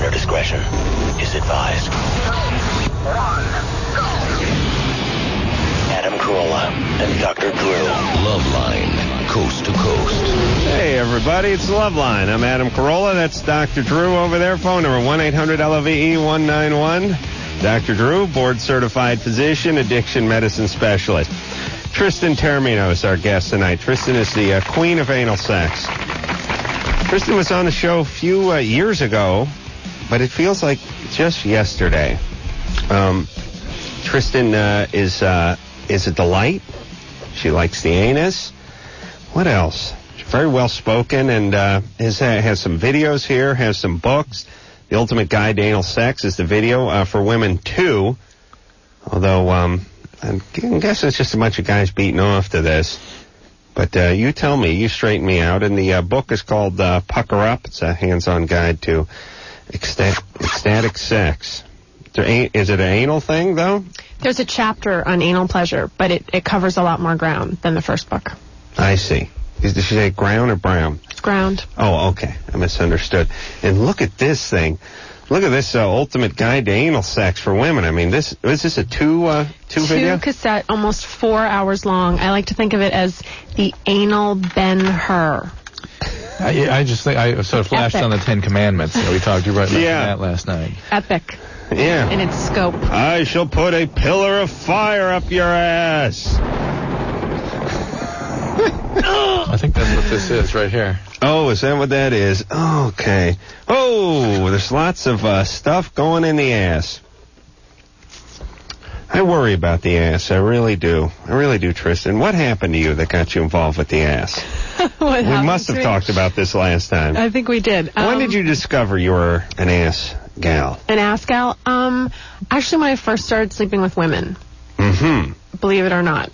Listener discretion is advised. Adam Carolla and Dr. Drew. Loveline, coast to coast. Hey, everybody, it's Loveline. I'm Adam Carolla. That's Dr. Drew over there. Phone number 1-800-LOVE-191. Dr. Drew, board-certified physician, addiction medicine specialist. Tristan Termino is our guest tonight. Tristan is the queen of anal sex. Tristan was on the show a few years ago, but it feels like just yesterday. Tristan is a delight. She likes the anus. What else? She's very well spoken and has some videos here, has some books. The Ultimate Guide to Anal Sex is the video for women too. Although I'm guessing it's just a bunch of guys beating off to this. But you tell me, you straighten me out. And the book is called Pucker Up. It's a hands-on guide to ecstatic sex. Is it an anal thing, though? There's a chapter on anal pleasure, but it covers a lot more ground than the first book. I see. Did she say ground or brown? It's ground. Oh, okay. I misunderstood. And look at this thing. Look at this Ultimate Guide to Anal Sex for Women. I mean, is this a two video? Two cassette, almost 4 hours long. I like to think of it as the anal Ben-Hur. I just think I sort of flashed Epic. on the Ten Commandments. We talked to you right about that last night. Epic. Yeah. In its scope. I shall put a pillar of fire up your ass. I think that's what this is right here. Oh, is that what that is? Okay. Oh, there's lots of stuff going in the ass. I worry about the ass. I really do. Tristan. What happened to you that got you involved with the ass? We must have talked about this last time. I think we did. When did you discover you were an ass gal? An ass gal? Actually, when I first started sleeping with women. Mm-hmm. Believe it or not.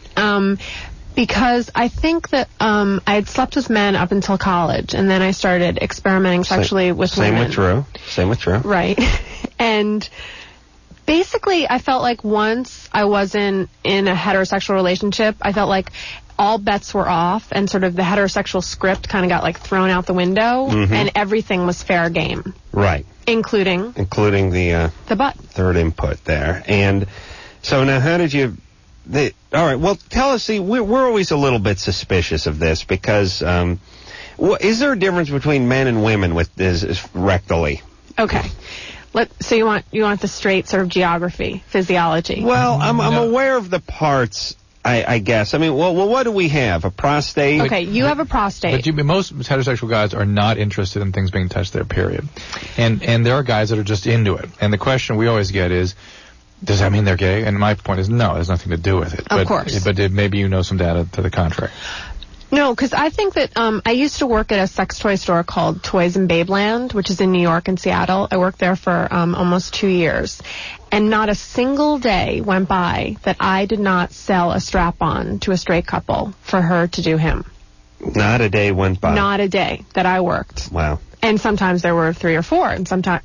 Because I think that I had slept with men up until college, and then I started experimenting sexually with women. Same with Drew. Right. And basically, I felt like once I wasn't in a heterosexual relationship, I felt like all bets were off, and sort of the heterosexual script kind of got like thrown out the window, and everything was fair game. Right. Including the butt. Third input there. And so now how did you... all right, well, tell us, see, we're always a little bit suspicious of this because is there a difference between men and women with this rectally? Okay. So you want the straight sort of geography, physiology? Well, I'm aware of the parts, I guess. I mean, well, what do we have? A prostate? Okay, you have a prostate. But most heterosexual guys are not interested in things being touched there, period. And there are guys that are just into it. And the question we always get is, does that mean they're gay? And my point is, no, it has nothing to do with it. Of course. But maybe you know some data to the contrary. No, because I think that I used to work at a sex toy store called Toys in Babeland, which is in New York and Seattle. I worked there for almost 2 years. And not a single day went by that I did not sell a strap-on to a straight couple for her to do him. Not a day went by? Not a day that I worked. Wow. And sometimes there were 3 or 4, and sometimes,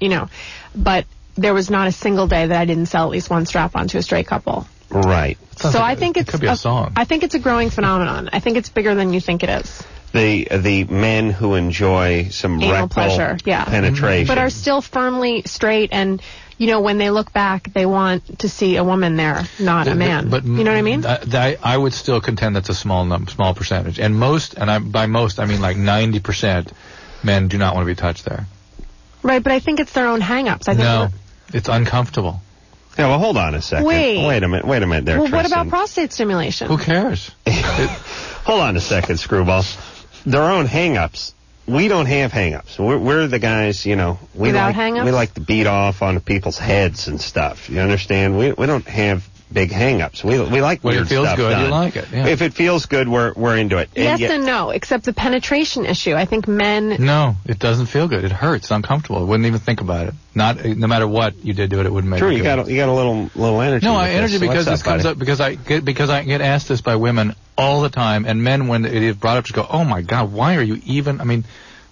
but there was not a single day that I didn't sell at least one strap-on to a straight couple. Right. So I think it could be a song. I think it's a growing phenomenon. I think it's bigger than you think it is. The men who enjoy some anal rectal pleasure, penetration, but are still firmly straight, and when they look back, they want to see a woman there, not a man. But you know what I mean? I would still contend that's a small percentage, and by most I mean like 90% men do not want to be touched there. Right, but I think it's their own hang-ups. I think no, it's uncomfortable. Yeah, well, hold on a second. Wait a minute there, Well, Tristan. what about prostate stimulation? Who cares? Hold on a second, Screwball. Their own hang-ups. We don't have hang-ups. We're the guys, Without hang-ups? We like to beat off on people's heads and stuff. You understand? We don't have big hang-ups. We like weird stuff. When it feels good, done. you like it. Yeah. If it feels good, we're into it. Yes and no, except the penetration issue. I think men... No, it doesn't feel good. It hurts. It's uncomfortable. I wouldn't even think about it. No matter what you did to it, it wouldn't make True, it good. you got a little energy. No, with energy this. because What's this comes buddy? up because I get asked this by women all the time, and men when it is brought up just go, "Oh my God, why are you even?" I mean,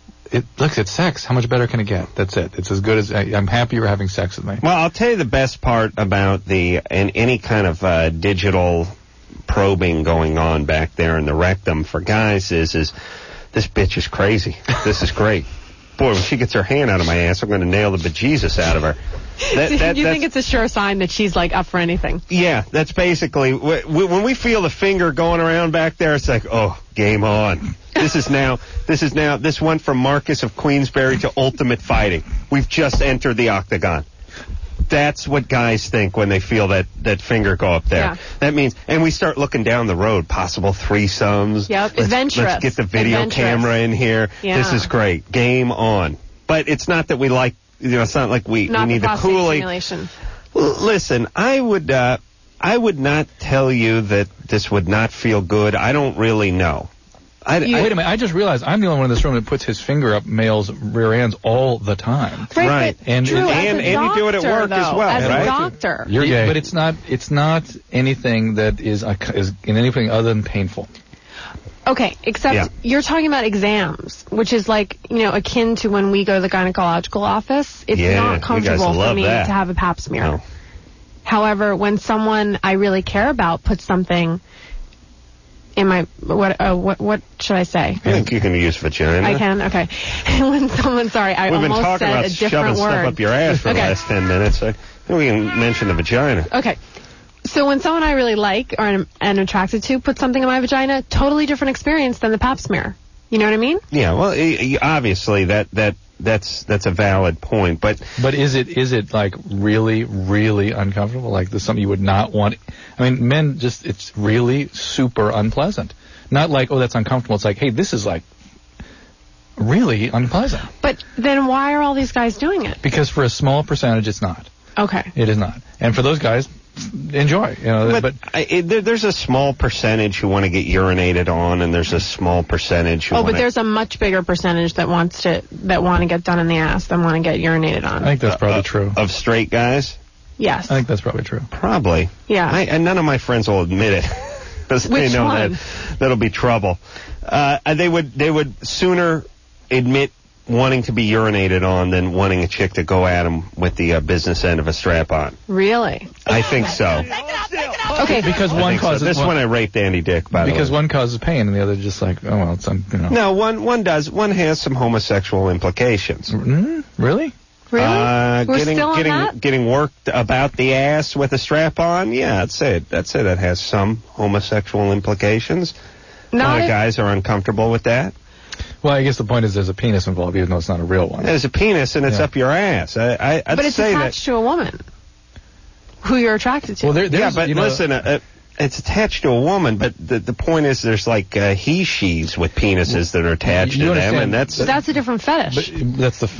it's sex. How much better can it get? That's it. It's as good as I'm happy you're having sex with me. Well, I'll tell you the best part about any kind of digital probing going on back there in the rectum for guys is this bitch is crazy. This is great. Boy, when she gets her hand out of my ass, I'm going to nail the bejesus out of her. You think it's a sure sign that she's like up for anything? Yeah, that's basically when we feel the finger going around back there. It's like, oh, game on. This went from Marcus of Queensberry to Ultimate Fighting. We've just entered the octagon. That's what guys think when they feel that finger go up there. Yeah. That means, and we start looking down the road, possible threesomes. Yep, Let's get the video camera in here. Yeah. This is great. Game on. But it's not that we like, it's not like we need the cooling. Well, listen, I would not tell you that this would not feel good. I don't really know. Wait a minute, I just realized I'm the only one in this room that puts his finger up males' rear ends all the time. Right. And you do it at work as well, as right? a doctor. You're gay. But it's not anything that is in anything other than painful. Okay, except you're talking about exams, which is like, akin to when we go to the gynecological office. It's not comfortable for me to have a pap smear. No. However, when someone I really care about puts something in my, what should I say? I think you can use vagina. I can? Okay. When someone, I almost said a different word. We've been talking about shoving stuff up your ass for the last 10 minutes. I think we can mention the vagina. Okay. So when someone I really like or am attracted to puts something in my vagina, totally different experience than the pap smear. You know what I mean? Yeah, well, obviously that's a valid point, but is it like really, really uncomfortable? Like there's something you would not want? I mean, men it's really super unpleasant. Not like, oh, that's uncomfortable. It's like, hey, this is like really unpleasant. But then why are all these guys doing it? Because for a small percentage, it's not. Okay. It is not. And for those guys, enjoy. There's a small percentage who want to get urinated on, and there's a small percentage who but there's a much bigger percentage that want to get done in the ass than want to get urinated on. I think that's probably true. Of straight guys? Yes. I think that's probably true. Probably. Yeah. And none of my friends will admit it. Because they know that'll be trouble. They would sooner admit wanting to be urinated on than wanting a chick to go at them with the business end of a strap-on. Really? I think so. Okay. Because one causes... This one I raped Andy Dick, by the way. Because one causes pain and the other just like, oh, well, it's... No, one does. One has some homosexual implications. Mm-hmm. Really? Really? We're still on that? Getting worked about the ass with a strap-on? Yeah, I'd say that has some homosexual implications. A lot of guys are uncomfortable with that. Well, I guess the point is there's a penis involved, even though it's not a real one. There's a penis, and it's up your ass. I'd but it's say attached to a woman who you're attracted to. Well, listen, it's attached to a woman, but the point is there's like he-she's with penises that are attached to them, and that's a different fetish. But that's the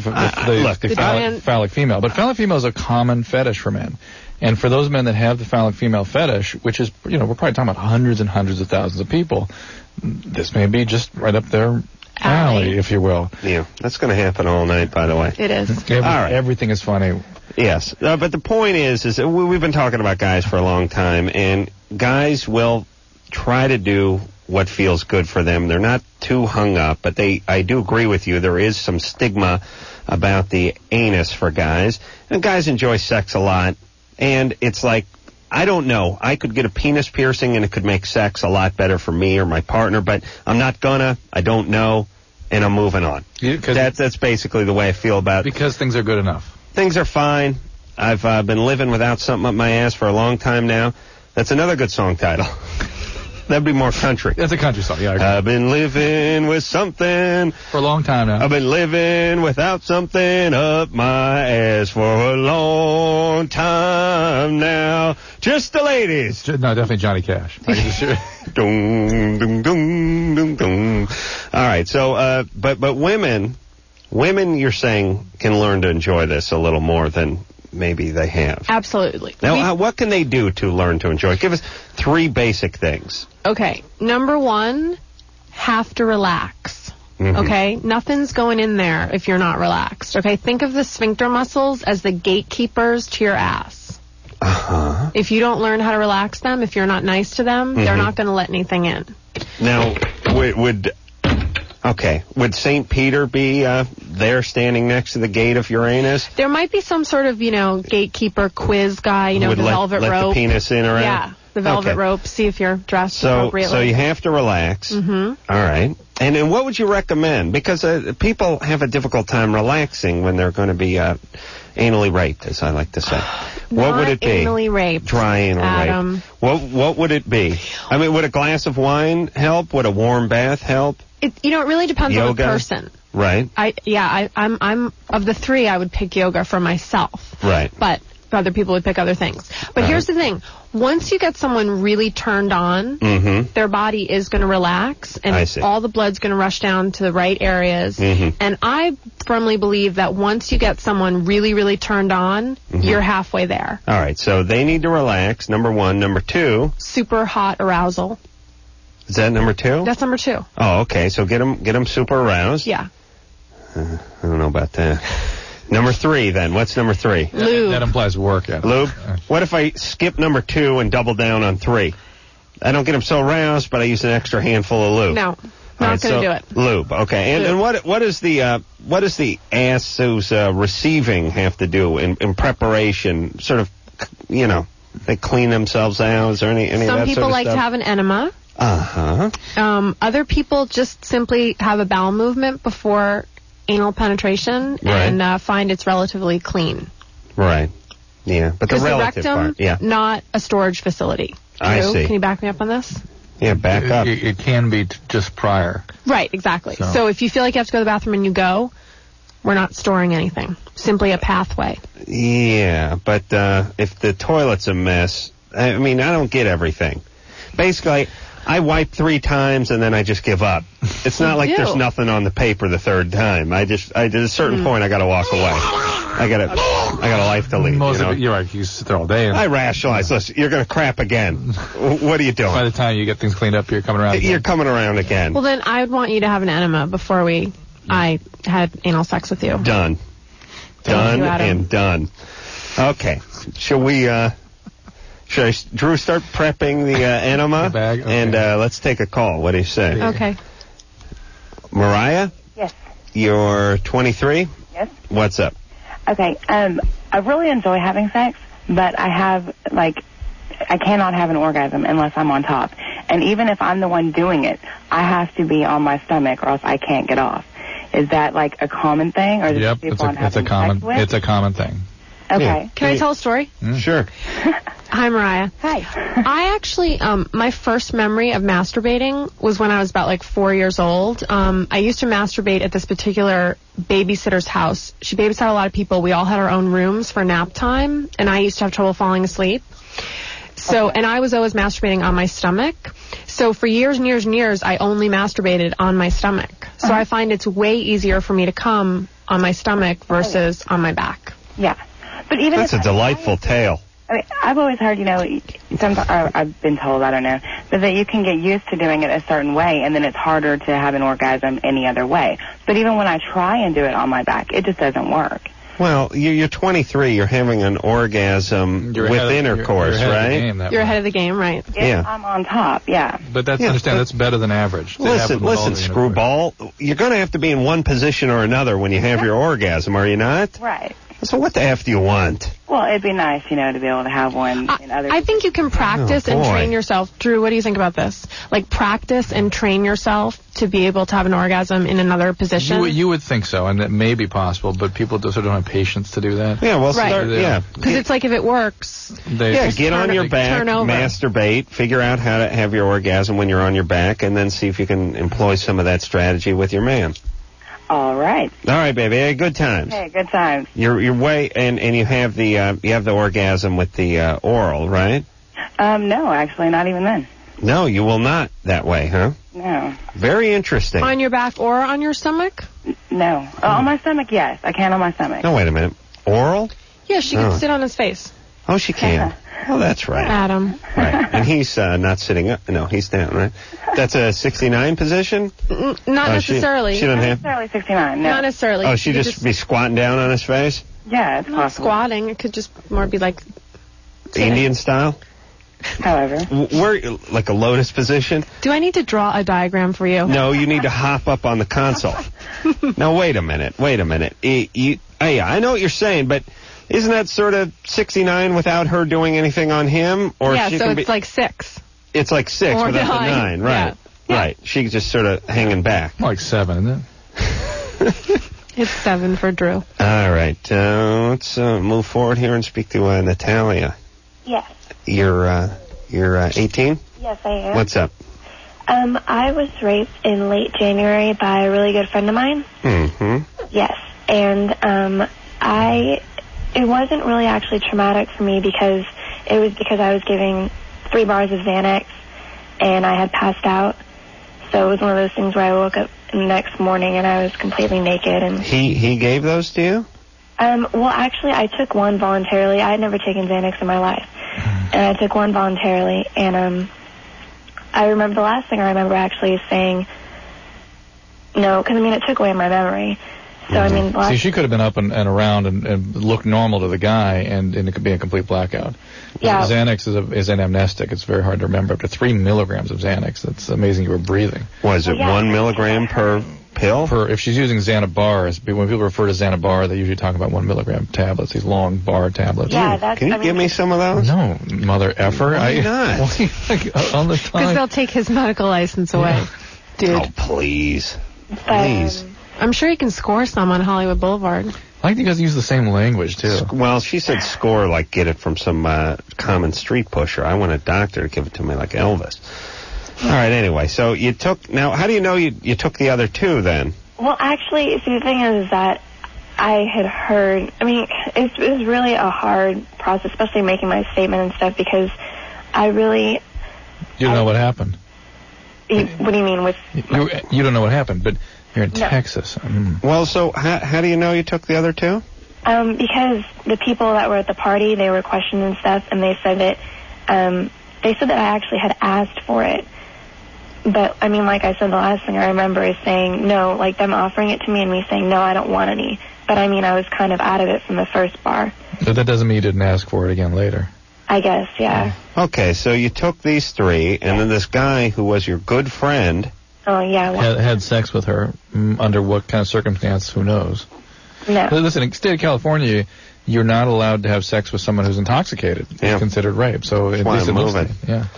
phallic female. But phallic female is a common fetish for men. And for those men that have the phallic female fetish, which is, we're probably talking about hundreds and hundreds of thousands of people, this may be just right up their alley, if you will. Yeah, that's going to happen all night, by the way. It is. All right. Everything is funny. Yes, but the point is that we've been talking about guys for a long time, and guys will try to do what feels good for them. They're not too hung up, but I do agree with you. There is some stigma about the anus for guys, and guys enjoy sex a lot, and it's like, I don't know. I could get a penis piercing, and it could make sex a lot better for me or my partner, but I'm not gonna. I don't know, and I'm moving on. That's basically the way I feel about it. Because things are good enough. Things are fine. I've been living without something up my ass for a long time now. That's another good song title. That'd be more country. That's a country song, yeah. I've been living with something for a long time now. I've been living without something up my ass for a long time now. Just the ladies. No, definitely Johnny Cash. Dum, dum, dum, dum, dum. All right, so, but women, you're saying, can learn to enjoy this a little more than maybe they have. Absolutely. Now, what can they do to learn to enjoy? Give us 3 basic things. Okay. Number 1, have to relax. Mm-hmm. Okay? Nothing's going in there if you're not relaxed. Okay? Think of the sphincter muscles as the gatekeepers to your ass. Uh-huh. If you don't learn how to relax them, if you're not nice to them, they're not going to let anything in. Now, would St. Peter be there standing next to the gate of Uranus? There might be some sort of, gatekeeper quiz guy, with velvet rope. Let the penis in around? Yeah. the velvet Okay. rope, see if you're dressed So appropriately. you have to relax. Mm-hmm. All right. And then what would you recommend? Because people have a difficult time relaxing when they're going to be anally raped, as I like to say. What would it be? Anally raped. Dry anal Adam. rape. What would it be? I mean, would a glass of wine help? Would a warm bath help? It really depends on the Yoga? person. Right. I'm of the three, I would pick yoga for myself. Right. But other people would pick other things. But here's the thing. Once you get someone really turned on, their body is going to relax, I and see. all the blood's going to rush down to the right areas. And I firmly believe that once you get someone really, really turned on, you're halfway there. All right. So they need to relax, number one. Number two. Super hot arousal. Is that number two? That's number 2. Oh, okay. So get them super aroused. Yeah. I don't know about that. Number 3, then. What's number 3? Lube. That implies work. Adam. Lube. What if I skip number 2 and double down on 3? I don't get them so aroused, but I use an extra handful of lube. No. Not going to do it. Lube. Okay. And what does the ass who's receiving have to do in preparation? Sort of, they clean themselves out. Is there any of that Some people sort of like stuff? to have an enema. Other people just simply have a bowel movement before anal penetration and find it's relatively clean. Right. Yeah. But the Because the relative rectum, part. not a storage facility. I Drew, see. Can you back me up on this? Yeah. Back up. It can be just prior. Right, exactly. So if you feel like you have to go to the bathroom and you go, we're not storing anything. Simply a pathway. Yeah, but if the toilet's a mess, I mean, I don't get everything. Basically, I wipe 3 times and then I just give up. It's not like there's nothing on the paper the third time. At a certain point, I got to walk away. I got a life to lead. You're right. You sit there all day. And I rationalize. Listen, you're going to crap again. What are you doing? by the time you get things cleaned up, you're coming around again. You're coming around again. Well, then I would want you to have an enema before I had anal sex with you. Done. Thank you, Adam. And done. Okay. Should Drew start prepping the enema? The bag? Okay. And let's take a call. What do you say? Okay. Mariah? Yes. You're 23? Yes. What's up? Okay. I really enjoy having sex, but I cannot have an orgasm unless I'm on top. And even if I'm the one doing it, I have to be on my stomach or else I can't get off. Is that like a common thing, or Yep, it's a common thing. Okay. Yeah. Can I tell a story? Sure. Hi, Mariah. Hi. I actually, my first memory of masturbating was when I was about 4 years old. I used to masturbate at this particular babysitter's house. She babysat a lot of people. We all had our own rooms for nap time, and I used to have trouble falling asleep. So, and I was always masturbating on my stomach. So for years and years and years, I only masturbated on my stomach. So I find it's way easier for me to come on my stomach versus on my back. Yeah. But even That's a delightful tale. I mean, I've always heard, sometimes I've been told, I don't know, but that you can get used to doing it a certain way, and then it's harder to have an orgasm any other way. But even when I try and do it on my back, it just doesn't work. Well, you're 23. You're having an orgasm with intercourse, right? You're ahead of the game, right? If I'm on top, yeah. But that's better than average. Listen, screwball. You're going to have to be in one position or another when you have your orgasm, are you not? Right. So what the F do you want? Well, it'd be nice, to be able to have one in other... I think you can practice and train yourself. Drew, what do you think about this? Practice and train yourself to be able to have an orgasm in another position? You would think so, and that may be possible, but people just don't have patience to do that. Yeah, well, right. Because it's if it works... get on your back, masturbate, figure out how to have your orgasm when you're on your back, and then see if you can employ some of that strategy with your man. All right. All right, baby. Hey, good times. Hey, good times. You're way and you have the orgasm with the oral, right? No, actually, not even then. No, you will not that way, huh? No. Very interesting. On your back or on your stomach? No. On my stomach, yes. I can on my stomach. No, wait a minute. Oral? Yeah, she can sit on his face. Oh, she can. Oh, that's right. Adam. Right. And he's not sitting up. No, he's down, right? That's a 69 position? Not necessarily. She doesn't have... Not necessarily 69, no. Not necessarily. Oh, she'd just be squatting down on his face? Yeah, it's not possible. Squatting. It could just more be like... Indian style? However. We're like a lotus position? Do I need to draw a diagram for you? No, you need to hop up on the console. Now, wait a minute. I know what you're saying, but Isn't that sort of 69 without her doing anything on him? Or Yeah, she so can it's like 6. It's like 6 or without 9. the 9, right? Yeah. Right. She's just sort of hanging back. Like 7, isn't it? It's 7 for Drew. All right. Let's move forward here and speak to Natalia. Yes. You're 18? Yes, I am. What's up? I was raped in late January by a really good friend of mine. Mm-hmm. Yes. And it wasn't really actually traumatic for me because I was giving 3 bars of Xanax and I had passed out. So it was one of those things where I woke up the next morning and I was completely naked. And He gave those to you? well, actually, I took one voluntarily. I had never taken Xanax in my life. And I took one voluntarily. And I remember the last thing I remember actually is saying no, because, I mean, it took away my memory. So, I mean, See, she could have been up and around and looked normal to the guy, and it could be a complete blackout. Yeah. Xanax is an amnestic. It's very hard to remember. Up to 3 milligrams of Xanax. That's amazing you were breathing. Was it 1 milligram per pill? If she's using Xanabars, when people refer to Xanabar, they usually talk about 1 milligram tablets, these long bar tablets. Yeah, that's... Can you give me some of those? No, mother effer. Why not? On the time. Because they'll take his medical license away. Dude. Oh, please. But, Please. I'm sure he can score some on Hollywood Boulevard. I like you guys use the same language, too. Well, she said score like get it from some common street pusher. I want a doctor to give it to me like Elvis. All right, anyway, so you took... Now, how do you know you took the other 2 then? Well, actually, see, the thing is that I had heard... I mean, it was really a hard process, especially making my statement and stuff, because I really... You don't know what happened. What do you mean with... You don't know what happened, but you're in Texas. Well, so how do you know you took the other 2? Because the people that were at the party, they were questioned and stuff, and they said that I actually had asked for it. But, I mean, like I said, the last thing I remember is saying no, like them offering it to me and me saying, no, I don't want any. But, I mean, I was kind of out of it from the first bar. But that doesn't mean you didn't ask for it again later. I guess, yeah. Okay, so you took these 3, and then this guy who was your good friend... Oh, yeah. Well, Had sex with her. Under what kind of circumstance, who knows? no. Listen, in the state of California, you're not allowed to have sex with someone who's intoxicated. Yeah. It's considered rape. So at why least I'm in this moving. state, yeah.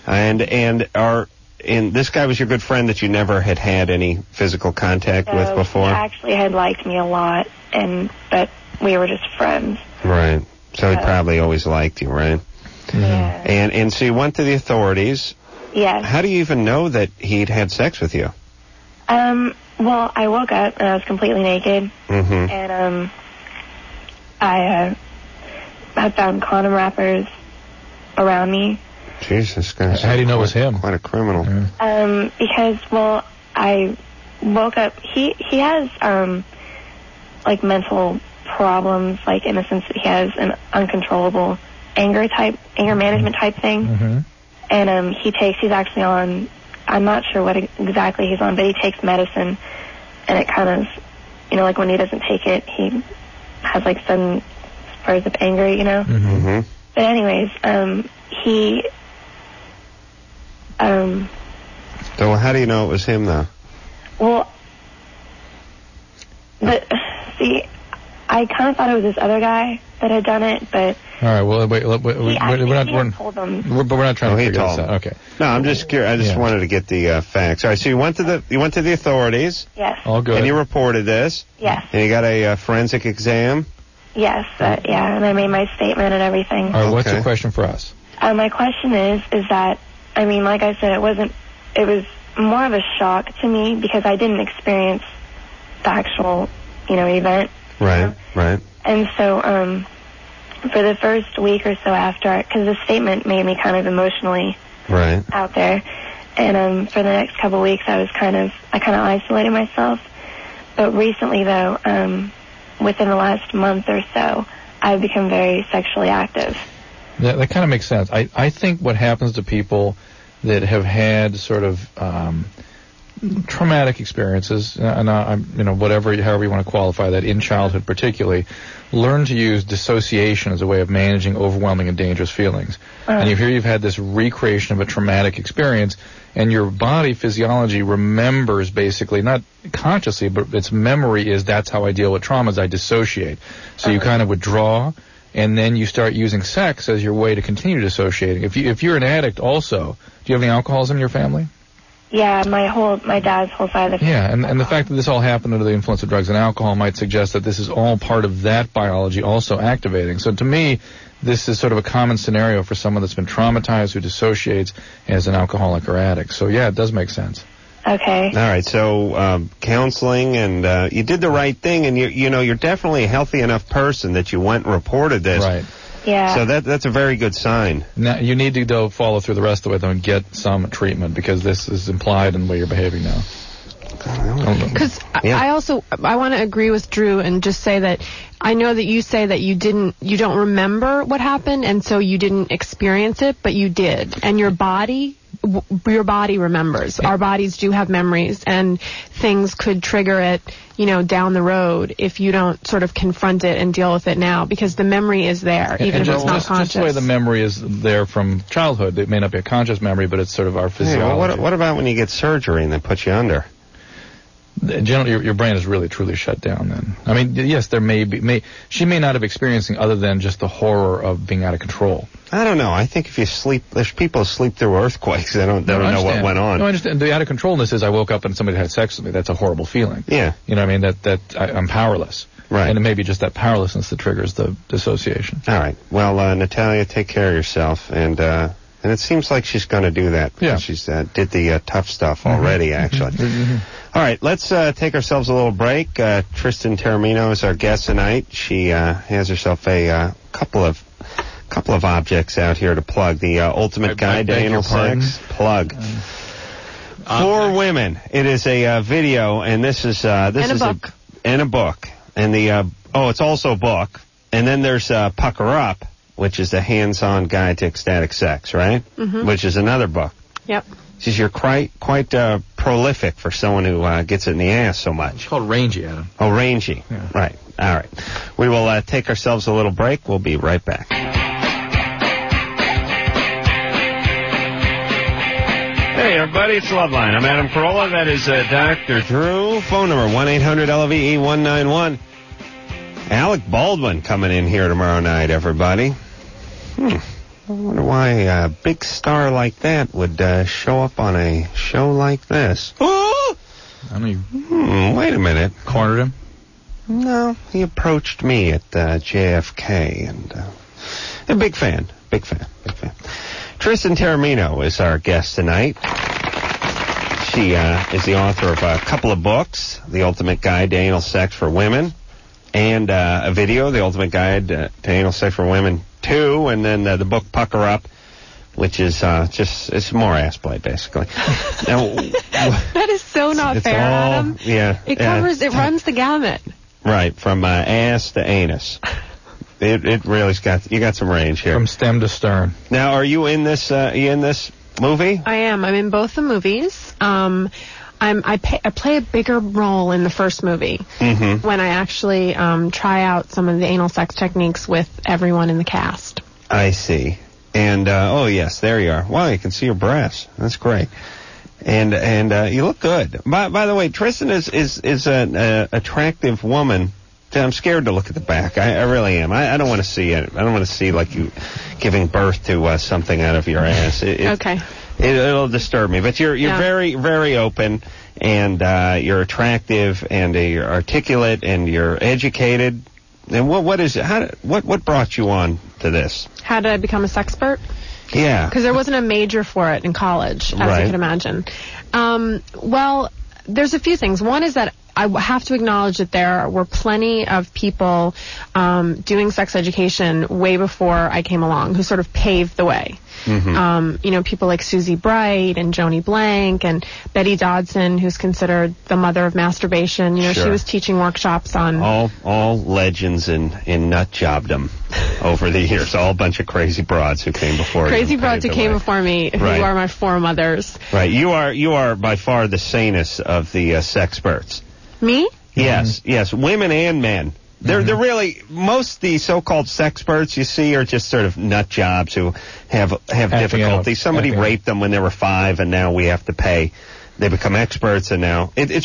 And this guy was your good friend that you never had any physical contact with before? He actually had liked me a lot, but we were just friends. Right. So he probably always liked you, right? Yeah. And so you went to the authorities. Yes. How do you even know that he'd had sex with you? Well, I woke up and I was completely naked. Mm-hmm. And I found condom wrappers around me. Jesus, guys. How do you know it was him? Quite a criminal. Yeah. Because, well, I woke up. He has like mental problems, like in the sense that he has an uncontrollable anger management type thing. Mm-hmm. And he's actually on, I'm not sure what exactly he's on, but he takes medicine, and it kind of, like when he doesn't take it, he has like sudden spurs of anger, Mm-hmm. But anyways, So how do you know it was him, though? well, see, I kind of thought it was this other guy that had done it, but... All right, well, wait, He told them. But we're not trying to he figure this told out. Okay. No, I'm just curious. I just wanted to get the facts. All right, so you went to the authorities. Yes. All good. And you reported this. Yes. And you got a forensic exam. Yes. Yeah, and I made my statement and everything. All right, what's Okay. your question for us? My question is that, I mean, like I said, it was more of a shock to me because I didn't experience the actual, event. Right, right. And so, for the first week or so after, because the statement made me kind of emotionally Right. out there, and for the next couple of weeks, I kind of isolated myself. But recently, though, within the last month or so, I've become very sexually active. That kind of makes sense. I think what happens to people that have had sort of traumatic experiences, and however you want to qualify that, in childhood particularly, learn to use dissociation as a way of managing overwhelming and dangerous feelings. And you've had this recreation of a traumatic experience, and your body physiology remembers, basically, not consciously, but its memory is, that's how I deal with traumas, I dissociate. So you kind of withdraw, and then you start using sex as your way to continue dissociating. If you're an addict also, do you have any alcoholism in your family? Yeah, my dad's whole side of the family. Yeah, and the fact that this all happened under the influence of drugs and alcohol might suggest that this is all part of that biology also activating. So to me, this is sort of a common scenario for someone that's been traumatized who dissociates as an alcoholic or addict. So yeah, it does make sense. Okay. All right, so counseling, and you did the right thing, and you're definitely a healthy enough person that you went and reported this. Right. Yeah. So that's a very good sign. Now, you need to, though, follow through the rest of the way, though, and get some treatment, because this is implied in the way you're behaving now. Because I want to agree with Drew and just say that I know that you say that you don't remember what happened, and so you didn't experience it, but you did, and your body remembers. Our bodies do have memories, and things could trigger it, down the road if you don't sort of confront it and deal with it now, because the memory is there, even if it's not conscious. Just the way the memory is there from childhood. It may not be a conscious memory, but it's sort of our physiology. Hey, what about when you get surgery and they put you under? Generally, your brain is really truly shut down then. I mean, yes, she may not have experienced anything other than just the horror of being out of control. I don't know. I think if you sleep, there's people who sleep through earthquakes. They don't know what went on. No, I understand. The out of controlness is I woke up and somebody had sex with me. That's a horrible feeling. Yeah. You know what I mean? I'm powerless. Right. And it may be just that powerlessness that triggers the dissociation. All right. Well, Natalia, take care of yourself, and it seems like she's going to do that. Yeah. She's did the tough stuff already, actually. All right, let's take ourselves a little break. Tristan Taormino is our guest tonight. She has herself a couple of objects out here to plug. The Ultimate Guide to Anal Sex. Plug. For women, it is a video, and this is a book. And a book. And it's also a book. And then there's Pucker Up, which is a hands-on guide to ecstatic sex, right? Mm-hmm. Which is another book. Yep. You're quite prolific for someone who gets it in the ass so much. It's called rangy, Adam. Oh, rangy. Yeah. Right. All right. We will take ourselves a little break. We'll be right back. Hey, everybody, it's Loveline. I'm Adam Carolla. That is Dr. Drew. Phone number 1-800-LOVE-191. Alec Baldwin coming in here tomorrow night, everybody. I wonder why a big star like that would show up on a show like this. Oh! I mean, wait a minute. Cornered him? No, he approached me at JFK, and a big fan. Tristan Taormino is our guest tonight. She is the author of a couple of books, The Ultimate Guide to Anal Sex for Women, and a video, The Ultimate Guide to Anal Sex for Women 2, and then the book Pucker Up, which is it's more ass play, basically. Now, that is so not fair, Adam. Yeah. It runs the gamut. Right, from ass to anus. It really's you got some range here. From stem to stern. Now, are you in this movie? I am. I'm in both the movies. I play a bigger role in the first movie when I actually try out some of the anal sex techniques with everyone in the cast. I see. And oh yes, there you are. Wow, you can see your breasts. That's great. And you look good. By the way, Tristan is an attractive woman. I'm scared to look at the back. I really am. I don't want to see it. I don't want to see like you giving birth to something out of your ass. Okay. It'll disturb me. But you're very, very open, and you're attractive, and you're articulate, and you're educated. And what is it? What brought you on to this? How did I become a sexpert? Yeah. Because there wasn't a major for it in college, as you can imagine. Well, there's a few things. One is that I have to acknowledge that there were plenty of people doing sex education way before I came along who sort of paved the way. People like Susie Bright and Joni Blank and Betty Dodson, who's considered the mother of masturbation. She was teaching workshops on... All legends in nut jobdom over the years. All a bunch of crazy broads who came before Crazy broads who came before me, who are my foremothers. Right. You are by far the sanest of the sexperts. Me? Yes, yes. Women and men. They're really, most of the so-called sexperts you see are just sort of nut jobs who have difficulty. Somebody raped them when they were 5 and now we have to pay. They become experts and now it's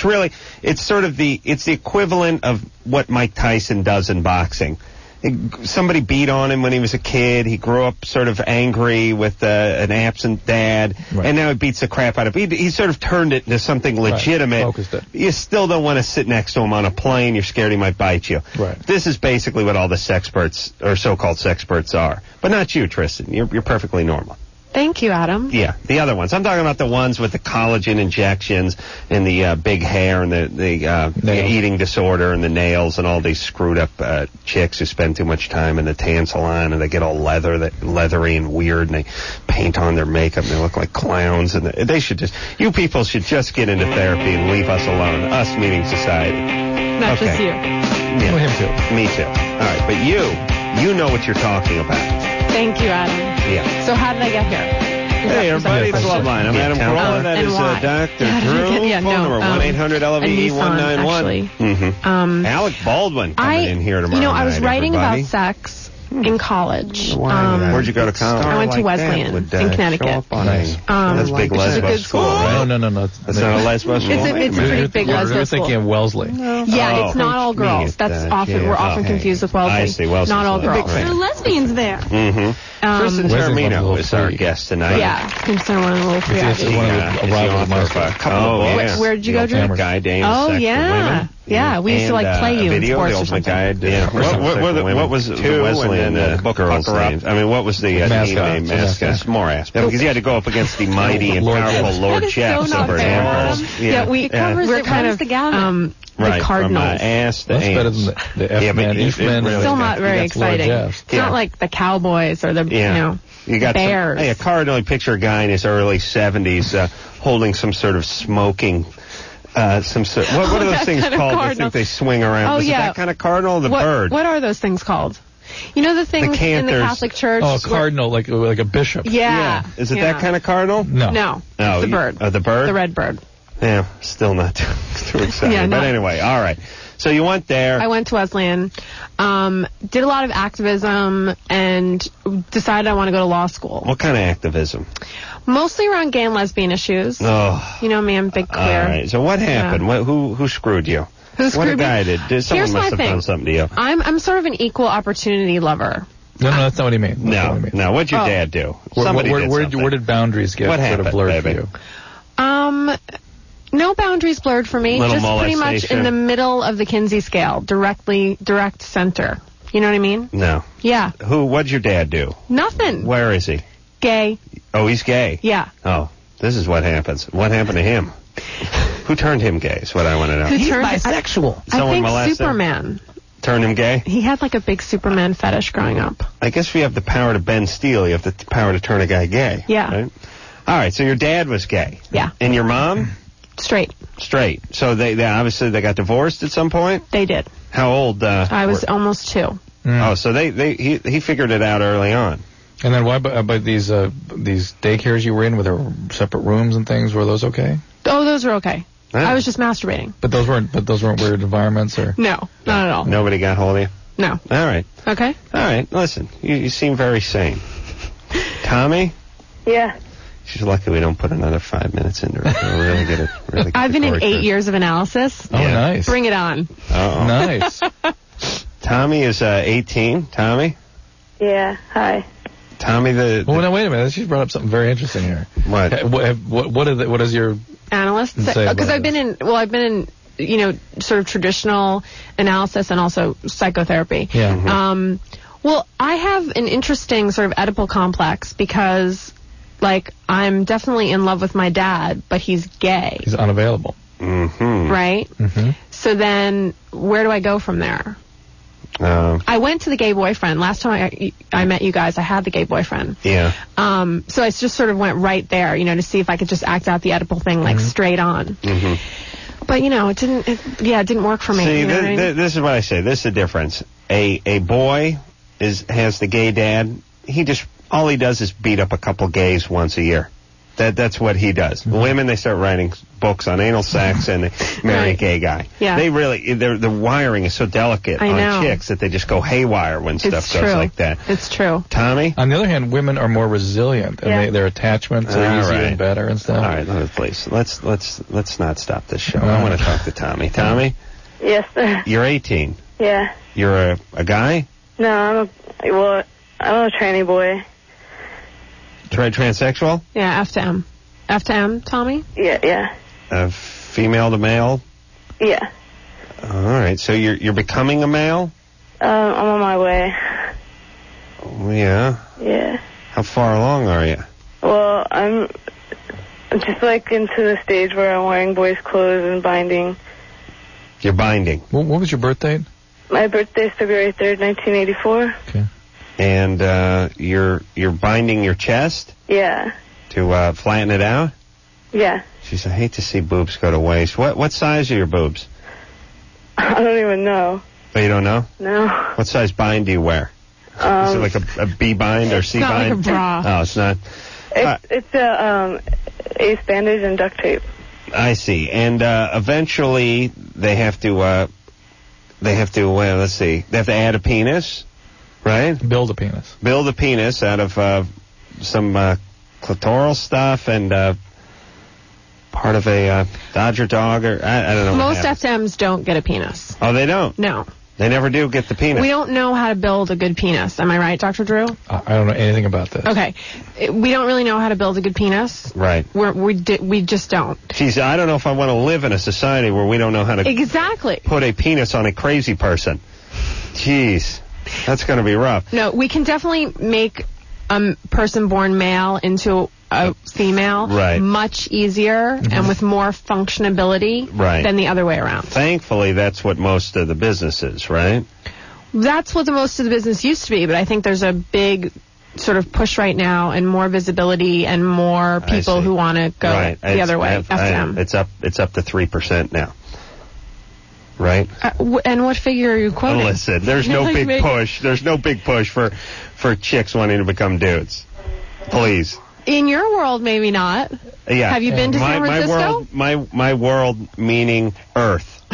the equivalent of what Mike Tyson does in boxing. Somebody beat on him when he was a kid. He grew up sort of angry with an absent dad, and now he beats the crap out of him. He sort of turned it into something legitimate. Focused it. You still don't want to sit next to him on a plane. You're scared he might bite you. Right. This is basically what all the sexperts, or so-called sexperts, are. But not you, Tristan. You're perfectly normal. Thank you, Adam. Yeah, the other ones. I'm talking about the ones with the collagen injections and the big hair and the eating disorder and the nails and all these screwed up chicks who spend too much time in the tan salon and they get all leathery and weird and they paint on their makeup and they look like clowns. And you people should just get into therapy and leave us alone. Us meaning society. Not just you. Yeah. Well, him too. Me too. All right, but you know what you're talking about. Thank you, Adam. Yeah. So how did I get here? Hey, everybody, it's Loveline. I'm Adam Carolla. That is Dr. Drew. Phone number 1-800-LOVE-191. Mm-hmm. Alec Baldwin coming in here tomorrow night, I was writing about sex in college. Where'd you go to college? I went to Wesleyan in Connecticut. Nice. That's a big lesbo school, right? No. That's not a lesbo school? It's a pretty big lesbo school. You're thinking of Wellesley. Yeah, it's not all girls. We're often confused with Wellesley. I see, Wellesley. Not all girls. There are lesbians there. Mm-hmm. Tristan Termino is our guest tonight. Yeah, consider one of the little free Where did you go, Drew? Guy Dane. Oh, yeah. Yeah, we used to play you in sports or something. What was the Wesleyan girls' names? I mean, what was the name mascot? Morris. Because he had to go up against the mighty and powerful Lord Chaps over at Amherst. Yeah, we're kind of the Cardinals. From ass to That's better than the F-man, E-man. Still not very exciting. It's not like the Cowboys or the Bears. A Cardinal, you picture a guy in his early 70s holding some sort of smoking... what are those things called? I think they swing around. Is it that kind of cardinal or the bird? What are those things called? You know the things in the Catholic Church? Oh, a cardinal, like a bishop. Yeah. Is it that kind of cardinal? No. It's the bird. The bird? The red bird. Yeah, still not too exciting. But anyway, all right. So you went there. I went to Wesleyan, did a lot of activism, and decided I want to go to law school. What kind of activism? Mostly around gay and lesbian issues. Oh. You know me, I'm big queer. All right. So what happened? Yeah. Who screwed you? Who screwed me? What a guy did. Someone must have done something to you. I'm sort of an equal opportunity lover. No, that's not what he means. No. What'd your dad do? Where did boundaries get sort of blurred for you? No boundaries blurred for me. Just pretty much in the middle of the Kinsey scale, direct center. You know what I mean? No. Yeah. What'd your dad do? Nothing. Where is he? Gay. Oh, he's gay? Yeah. Oh, this is what happens. What happened to him? Who turned him gay is what I want to know. He's bisexual. I think Superman. Turned him gay? He had a big Superman fetish growing up. I guess if you have the power to bend steel, you have the power to turn a guy gay. Yeah. Right? All right, so your dad was gay. Yeah. And your mom? Straight. So they obviously they got divorced at some point? They did. How old? I was almost 2. Oh, so he figured it out early on. And then why about these daycares you were in with their separate rooms and things? Were those okay? Oh, those were okay. I was just masturbating. But those weren't weird environments, or? No, not at all. Nobody got hold of you? No. All right. Okay. All right. Listen, you seem very sane. Tommy? Yeah. She's lucky we don't put another 5 minutes into it. We'll really get it. I've been in 8 years of analysis. Oh, nice. Bring it on. Uh-oh. Nice. Tommy is 18. Tommy? Yeah. Hi. Tommy Well, now wait a minute. She brought up something very interesting here. What? What is your analyst? Because I've been in sort of traditional analysis and also psychotherapy. Yeah. Mm-hmm. Well, I have an interesting sort of Oedipal complex because, I'm definitely in love with my dad, but he's gay. He's unavailable. Mm-hmm. Right? Mm-hmm. So then, where do I go from there? I went to the gay boyfriend. Last time I met you guys, I had the gay boyfriend. Yeah. So I just sort of went right there, to see if I could just act out the Oedipal thing, like, straight on. But, it didn't work for me. See, this is what I say. This is the difference. A boy has the gay dad. All he does is beat up a couple gays once a year. That's what he does. Women, they start writing books on anal sex and they marry a gay guy. Yeah. The wiring is so delicate on chicks that they just go haywire when stuff goes like that. It's true. Tommy? On the other hand, women are more resilient and their attachments are easier and better and stuff. All right, please. Let's not stop this show. I want to talk to Tommy. Tommy? Yes, sir. You're 18. Yeah. You're a guy? No, I'm a tranny boy. Transsexual? Yeah, F to M. F to M, Tommy? Yeah. Female to male? Yeah. All right, so you're becoming a male? I'm on my way. Oh, yeah? Yeah. How far along are you? Well, I'm just into the stage where I'm wearing boys' clothes and binding. You're binding. What was your birth date? My birthday is February 3rd, 1984. Okay. And you're binding your chest? Yeah. To flatten it out? Yeah. Jeez, I hate to see boobs go to waste. What size are your boobs? I don't even know. Oh, you don't know? No. What size bind do you wear? Is it like a B bind or C bind? It's not like a bra. Oh, it's not. It's a ace bandage and duct tape. I see. And eventually they have to let's see. They have to add a penis, right? Build a penis. Build a penis out of some clitoral stuff and part of a Dodger dog or I don't know. Most FMs don't get a penis. Oh, they don't? No. They never do get the penis. We don't know how to build a good penis. Am I right, Dr. Drew? I don't know anything about this. Okay. We don't really know how to build a good penis. Right. We just don't. Geez, I don't know if I want to live in a society where we don't know how to exactly put a penis on a crazy person. Jeez. That's going to be rough. No, we can definitely make a person born male into a female much easier and with more functionability than the other way around. Thankfully, that's what most of the business is, right? That's what most of the business used to be, but I think there's a big sort of push right now and more visibility and more people who want to go the other way. It's up to 3% now. Right? And what figure are you quoting? Listen, there's no big push. There's no big push for chicks wanting to become dudes. Please. In your world, maybe not. Yeah. Have you been to San Francisco? My world meaning Earth.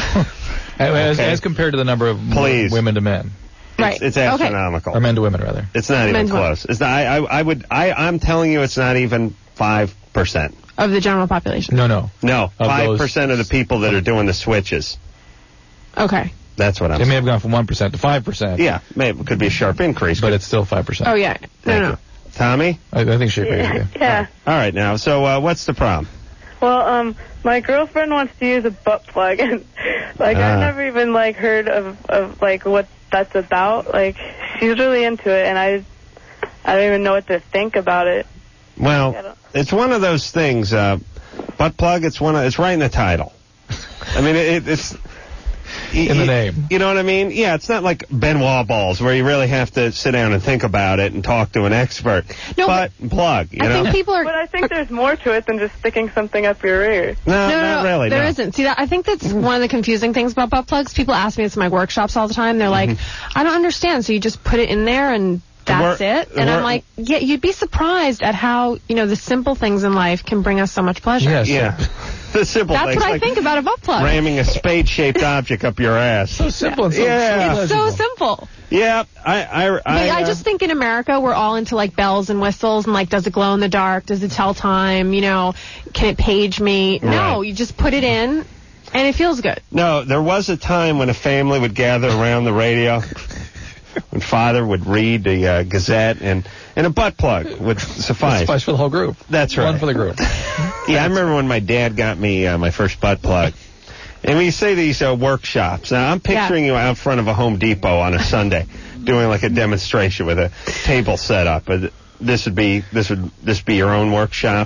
As compared to the number of women to men. Right. It's astronomical. Or men to women, rather. It's not even close. It's not, I'm telling you, it's not even 5%. Of the general population? No. 5% of the people that are doing the switches. Okay. That's what I'm saying. They may have gone from 1% to 5%. Yeah, maybe it could be a sharp increase. But it's still 5%. Oh, yeah. No. Tommy? I think she agrees with you. Yeah. All right, now, so what's the problem? Well, my girlfriend wants to use a butt plug, and, I've never even, heard of what that's about. She's really into it, and I don't even know what to think about it. Well, it's one of those things, butt plug, it's right in the title. I mean, it's... in the name. You know what I mean? Yeah, it's not like Benoit balls where you really have to sit down and think about it and talk to an expert. No, but plug, you know? Think people are... But I think there's more to it than just sticking something up your rear. No, not really. There isn't. See, I think that's one of the confusing things about butt plugs. People ask me this in my workshops all the time. They're like, I don't understand. So you just put it in there and that's it? And I'm like, yeah, you'd be surprised at how, the simple things in life can bring us so much pleasure. Yes. Yeah. The simple things. That's what I think about a butt plug. Ramming a spade-shaped object up your ass. So simple and so It's so simple. Yeah, I just think in America we're all into bells and whistles and does it glow in the dark? Does it tell time? Can it page me? No, you just put it in and it feels good. No, there was a time when a family would gather around the radio when father would read the Gazette and a butt plug would suffice. Suffice for the whole group. That's right. One for the group. Yeah, I remember when my dad got me my first butt plug. And when you say these workshops, now I'm picturing you out front of a Home Depot on a Sunday doing a demonstration with a table set up. This would be your own workshop?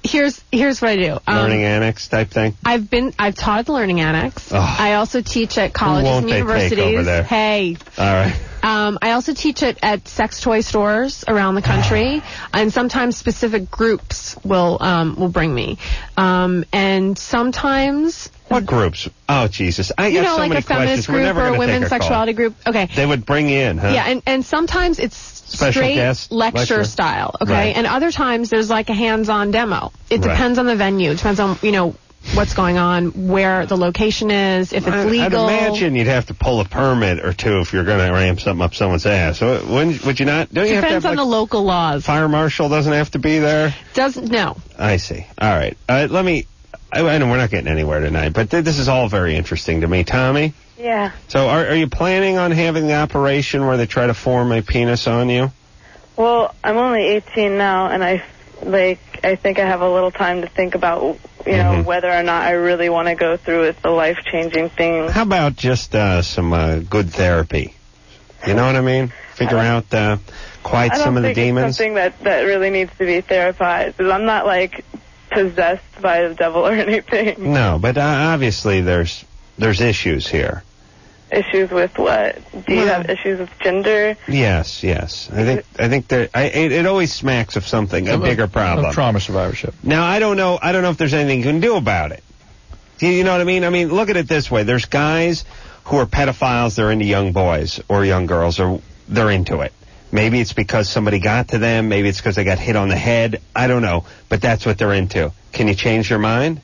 Here's what I do. Learning Annex type thing? I've taught at the Learning Annex. Oh. I also teach at colleges and universities. Take over there? Hey. All right. I also teach at sex toy stores around the country, and sometimes specific groups will bring me. And sometimes. What groups? Oh, Jesus. I you got know, so like many a feminist questions. group or a women's sexuality group. Okay. They would bring you in, huh? Yeah, and sometimes it's Special straight guest lecture style, okay? Right. And other times there's like a hands-on demo. It depends on the venue. It depends on, what's going on, where the location is, if it's legal. I'd imagine you'd have to pull a permit or two if you're going to ramp something up someone's ass. So would you not? Don't you have to Depends on the local laws. Fire marshal doesn't have to be there? No. I see. All right. I know we're not getting anywhere tonight, but this is all very interesting to me. Tommy? Yeah. So are you planning on having the operation where they try to form a penis on you? Well, I'm only 18 now, and I think I have a little time to think about, whether or not I really want to go through with the life-changing thing. How about just some good therapy? You know what I mean? Figure out, quiet some of the demons. I don't think it's something that really needs to be therapized, because I'm not, possessed by the devil or anything. No, but obviously there's issues Issues with what? Do you have issues with gender? Yes. I think it always smacks of something, a bigger problem. Trauma survivorship. Now, I don't know if there's anything you can do about it. Do you know what I mean? I mean, look at it this way. There's guys who are pedophiles, they're into young boys or young girls, or they're into it. Maybe it's because somebody got to them. Maybe it's because they got hit on the head. I don't know. But that's what they're into. Can you change their mind?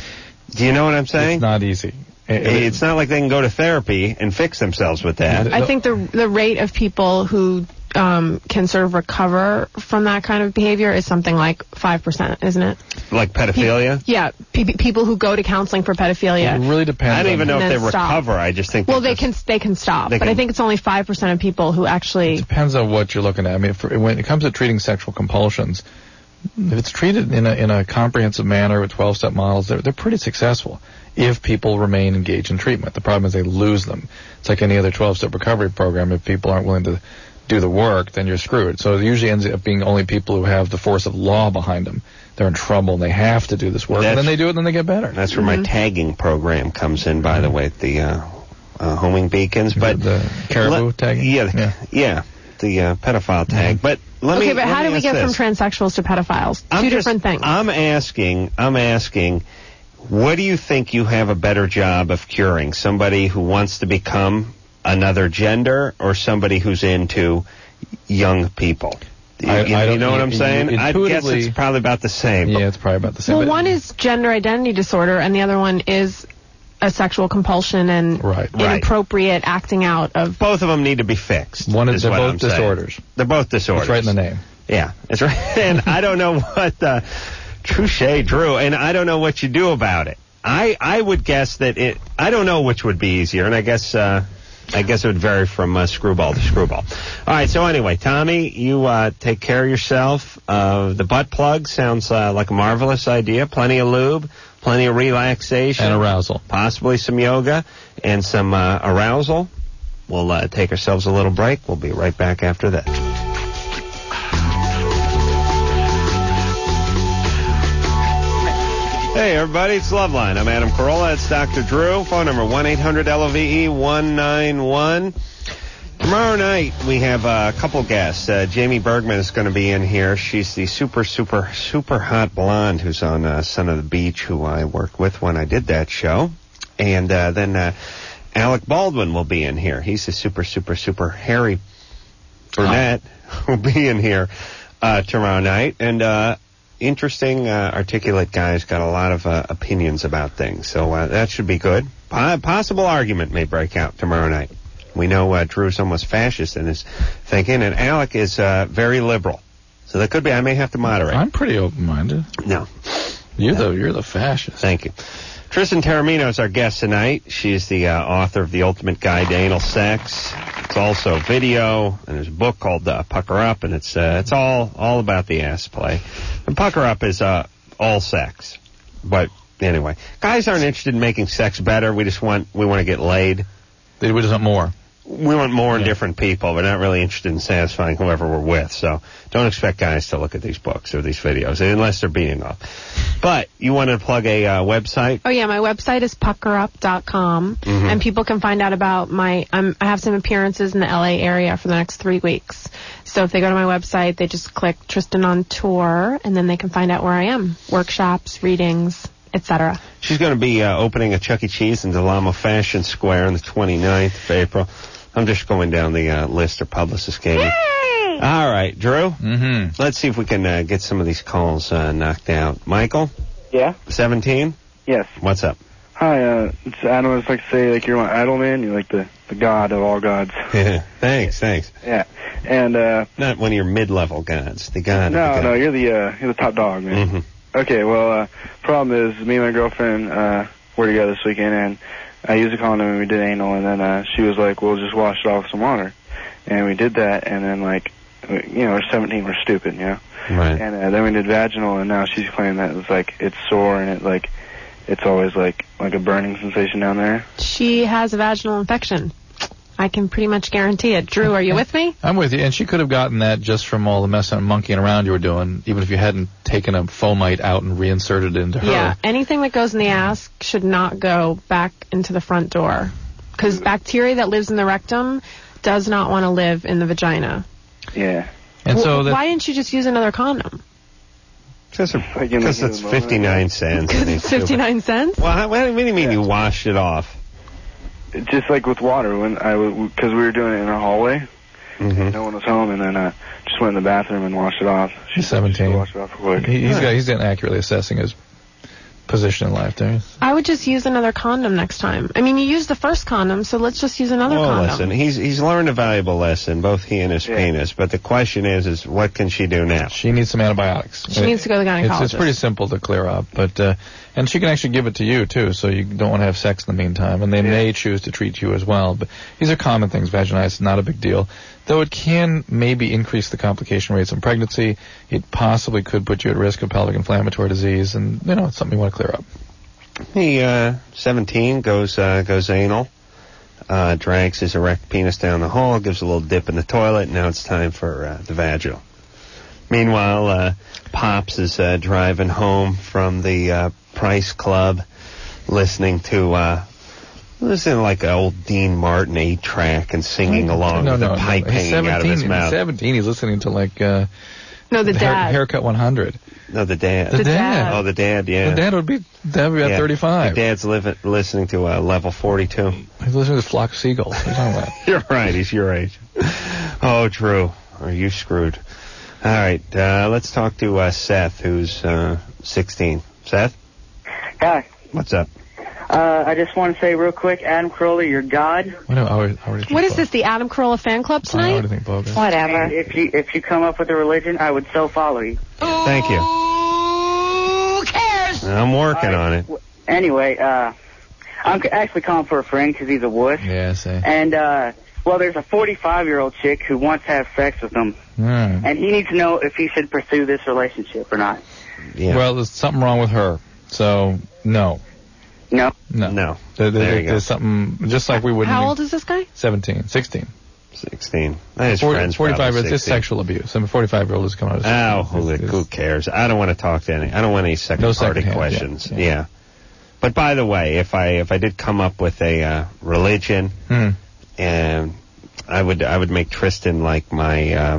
Do you know what I'm saying? It's not easy. It's not like they can go to therapy and fix themselves with that. I think the rate of people who can sort of recover from that kind of behavior is something like 5%, isn't it? Like pedophilia? People who go to counseling for pedophilia. It really depends. I don't even know if they recover. I just think. Well, they can stop, but I think it's only 5% of people who actually. It depends on what you're looking at. I mean, when it comes to treating sexual compulsions, if it's treated in a comprehensive manner with 12-step models, they're pretty successful if people remain engaged in treatment. The problem is they lose them. It's like any other 12-step recovery program. If people aren't willing to do the work, then you're screwed. So it usually ends up being only people who have the force of law behind them. They're in trouble and they have to do this work. And then they do it and then they get better. That's where my tagging program comes in, by the way, the homing beacons. But the caribou tagging? Yeah. The pedophile tag. But let me how do we get from transsexuals to pedophiles? Two different things. I'm asking, what do you think you have a better job of curing? Somebody who wants to become another gender or somebody who's into young people? You know what I'm saying? I guess it's probably about the same. Yeah, it's probably about the same. Well, one is gender identity disorder, and the other one is a sexual compulsion and inappropriate acting out of. Both of them need to be fixed. They're both disorders. They're both disorders. It's right in the name. Yeah, it's right. And I don't know what touche, Drew, and I don't know what you do about it. I would guess that I don't know which would be easier, and I guess it would vary from screwball to screwball. All right, so anyway, Tommy, you take care of yourself. The butt plug sounds like a marvelous idea. Plenty of lube, plenty of relaxation. And arousal. Possibly some yoga and some arousal. We'll take ourselves a little break. We'll be right back after that. Hey, everybody, it's Loveline. I'm Adam Carolla. It's Dr. Drew. Phone number 1-800-LOVE-191. Tomorrow night, we have a couple guests. Jamie Bergman is going to be in here. She's the super hot blonde who's on Son of the Beach, who I worked with when I did that show. And then Alec Baldwin will be in here. He's the super hairy brunette who'll be in here tomorrow night. And interesting, articulate guy's got a lot of opinions about things, so that should be good. Possible argument may break out tomorrow night. We know Drew's almost fascist in his thinking, and Alec is very liberal, so that could be. I may have to moderate. I'm pretty open-minded. No, you're the fascist. Thank you. Tristan Taormino is our guest tonight. She's the author of The Ultimate Guide to Anal Sex. It's also video, and there's a book called Pucker Up, and it's all about the ass play. And Pucker Up is all sex. But anyway, guys aren't interested in making sex better. We want to get laid. They just want more. we want more in different people. We're not really interested in satisfying whoever we're with. So don't expect guys to look at these books or these videos unless they're beating up. But you wanted to plug a website? Oh, yeah. My website is puckerup.com. And people can find out about I have some appearances in the L.A. area for the next 3 weeks. So if they go to my website, they just click Tristan on Tour, and then they can find out where I am. Workshops, readings, etc. She's going to be opening a Chuck E. Cheese in Del Amo Fashion Square on the 29th of April. I'm just going down the list her publicist gave me. Yay! All right, Drew. Let's see if we can get some of these calls knocked out. Michael? Yeah? 17? Yes. What's up? Hi, it's Adam. I just like to say, like, you're my idol, man. You're like the god of all gods. Thanks. Yeah. And, not one of your mid-level gods. The god. No, you're the top dog, man. Okay, well, problem is, me and my girlfriend, were together this weekend, and I used a condom and we did anal, and then, she was like, well, just wash it off with some water. And we did that, and then, like, we're 17, we're stupid, you know? Right. And, then we did vaginal, and now she's claiming that it's like, it's sore, and it's always like a burning sensation down there. She has a vaginal infection. I can pretty much guarantee it. Drew, are you with me? I'm with you. And she could have gotten that just from all the messing and monkeying around you were doing, even if you hadn't taken a fomite out and reinserted it into her. Yeah, anything that goes in the ass should not go back into the front door. Because bacteria that lives in the rectum does not want to live in the vagina. Yeah. And so why didn't you just use another condom? Because it's 59 cents. Because it's 59 cents? Well, what do you mean you washed it off? Just like with water, because we were doing it in our hallway. No one was home, and then just went in the bathroom and washed it off. She's 17. Washed it off real quick. He's accurately assessing his position in life there. I would just use another condom next time. I mean, you used the first condom, so let's just use another condom. Listen, he's learned a valuable lesson, both he and his penis. But the question is what can she do now? She needs some antibiotics. She needs to go to the gynecologist. It's pretty simple to clear up, but and she can actually give it to you too, so you don't want to have sex in the meantime. And they may choose to treat you as well. But these are common things. Vaginitis is not a big deal, though it can maybe increase the complication rates in pregnancy. It possibly could put you at risk of pelvic inflammatory disease, and it's something you want to clear up. He 17 goes anal, drags his erect penis down the hole, gives a little dip in the toilet, and now it's time for the vaginal. Meanwhile, Pops is driving home from the Price Club, listening to like an old Dean Martin 8-track and singing along with the pipe hanging out of his mouth. He's 17. He's listening to like the dad. Haircut 100. No, the dad. The dad. Oh, the dad, yeah. The dad would be at 35. The dad's listening to Level 42. He's listening to Flock of Seagulls. What are you talking about? You're right. He's your age. Oh, Drew. Are you screwed? All right. Let's talk to Seth, who's 16. Seth? Hi. What's up? I just want to say real quick, Adam Carolla, you're God. What is this, the Adam Carolla fan club tonight? I already think bogus. Whatever. And if you come up with a religion, I would so follow you. Thank you. Who cares? I'm working on it. Anyway, I'm actually calling for a friend because he's a wuss. Yeah, I see. And, there's a 45-year-old chick who wants to have sex with him. And he needs to know if he should pursue this relationship or not. Yeah. Well, there's something wrong with her. So, no. No? No. There's something, just like we wouldn't. How old is this guy? 16. 16. His 45, it's just sexual abuse. I mean, 45-year-old is coming out of who cares? I don't want to talk to any. I don't want any second-party questions. Yeah. But by the way, if I did come up with a religion, and I would make Tristan like my,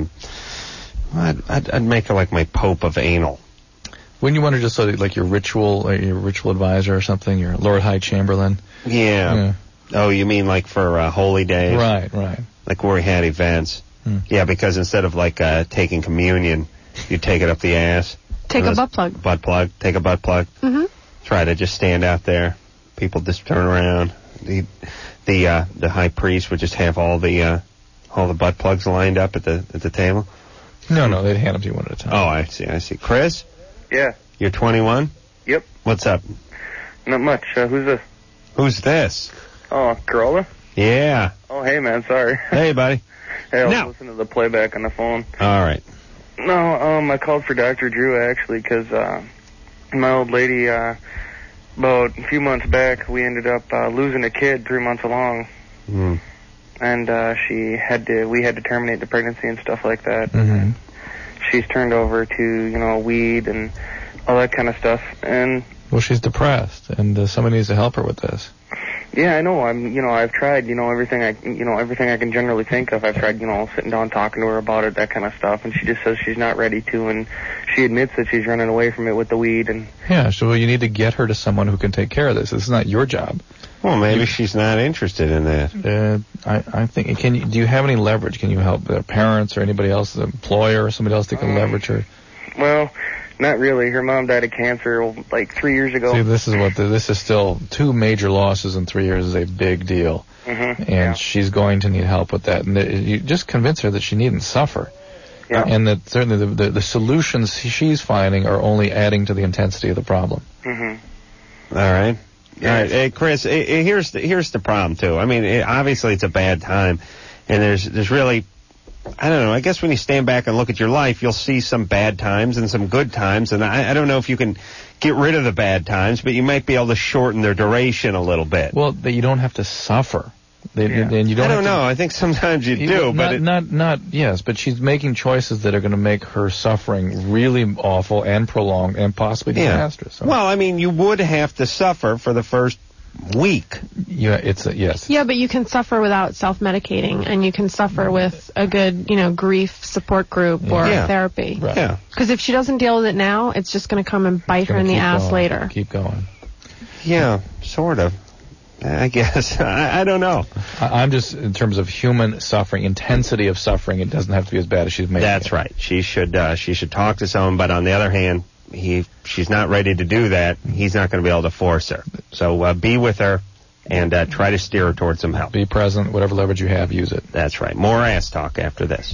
I'd make her like my Pope of Anal. Wouldn't you want to just like your ritual advisor or something, your Lord High Chamberlain? Yeah. Oh, you mean like for holy days? Right. Like where we had events. Yeah, because instead of like taking communion, you take it up the ass. Take a butt plug. Butt plug. Take a butt plug. Try to just stand out there. People just turn around. The high priest would just have all the butt plugs lined up at the table. No, they'd hand them to you one at a time. Oh, I see. Chris? Yeah. You're 21? Yep. What's up? Not much. Who's this? Who's this? Oh, Carolla? Yeah. Oh, hey, man. Sorry. Hey, buddy. Hey, I was listening to the playback on the phone. All right. No, I called for Dr. Drew, actually, because my old lady, about a few months back, we ended up losing a kid 3 months along. and we had to terminate the pregnancy and stuff like that. Mm-hmm. She's turned over to, weed and all that kind of stuff. And well, she's depressed, and somebody needs to help her with this. Yeah, I know. I've tried, everything I can generally think of. I've tried, sitting down, talking to her about it, that kind of stuff, and she just says she's not ready to, and she admits that she's running away from it with the weed. And yeah, so you need to get her to someone who can take care of this. This is not your job. Well, maybe she's not interested in that. I think. Do you have any leverage? Can you help their parents or anybody else, the employer or somebody else that can leverage her? Well, not really. Her mom died of cancer like 3 years ago. See, this is still 2 major losses in 3 years is a big deal. Mm-hmm. And she's going to need help with that. And you just convince her that she needn't suffer. Yeah. And that certainly the solutions she's finding are only adding to the intensity of the problem. Mm-hmm. All right. All right. Hey, Chris, here's the problem, too. I mean, obviously it's a bad time. And there's really... I don't know. I guess when you stand back and look at your life, you'll see some bad times and some good times. And I don't know if you can get rid of the bad times, but you might be able to shorten their duration a little bit. Well, you don't have to suffer. And you don't I don't know. I think sometimes you do, but yes. But she's making choices that are going to make her suffering really awful and prolonged and possibly disastrous. So. Well, I mean, you would have to suffer for the first week. Yeah, yes. Yeah, but you can suffer without self-medicating, and you can suffer with a good, grief support group or therapy. Right. Yeah. Because if she doesn't deal with it now, it's just going to come and bite her in the ass later. Keep going. Yeah, sort of. I guess. I don't know. I'm just, in terms of human suffering, intensity of suffering, it doesn't have to be as bad as she's making That's it. right. She should talk to someone, but on the other hand, she's not ready to do that. He's not going to be able to force her. So be with her and try to steer her towards some help. Be present. Whatever leverage you have, use it. That's right. More ass talk after this.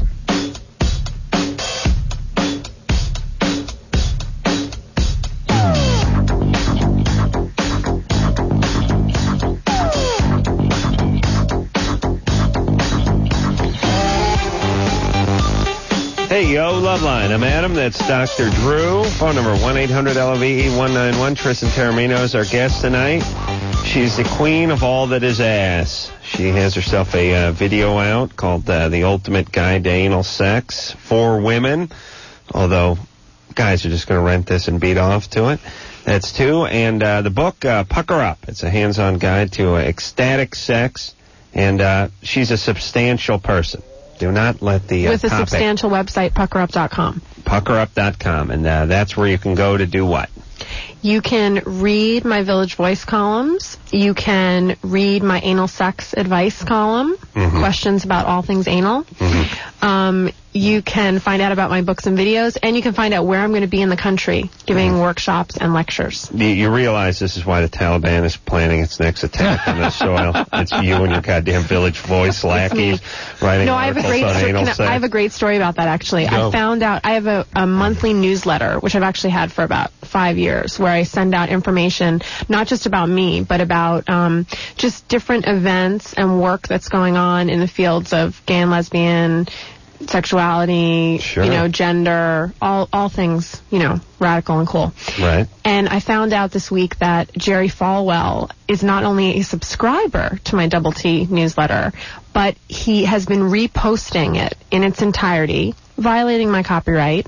Hey, yo, Loveline. I'm Adam. That's Dr. Drew. Phone number 1-800-LOVE-191. Tristan Taormino is our guest tonight. She's the queen of all that is ass. She has herself a video out called The Ultimate Guide to Anal Sex for Women, although guys are just going to rent this and beat off to it. That's 2. And the book, Pucker Up. It's a hands-on guide to ecstatic sex, and she's a substantial person. Do not let the with a substantial website, puckerup.com. Puckerup.com, and that's where you can go to do what? You can read my Village Voice columns. You can read my anal sex advice column, questions about all things anal. You can find out about my books and videos, and you can find out where I'm going to be in the country giving workshops and lectures. You realize this is why the Taliban is planning its next attack on the soil. It's you and your goddamn Village Voice lackeys writing articles on anal sex. I have a great story about that, actually. Go. I found out I have a monthly newsletter, which I've actually had for about 5 years, where I send out information, not just about me, but about just different events and work that's going on in the fields of gay and lesbian, sexuality, gender, all things, radical and cool. Right. And I found out this week that Jerry Falwell is not only a subscriber to my Double T newsletter, but he has been reposting it in its entirety, violating my copyright,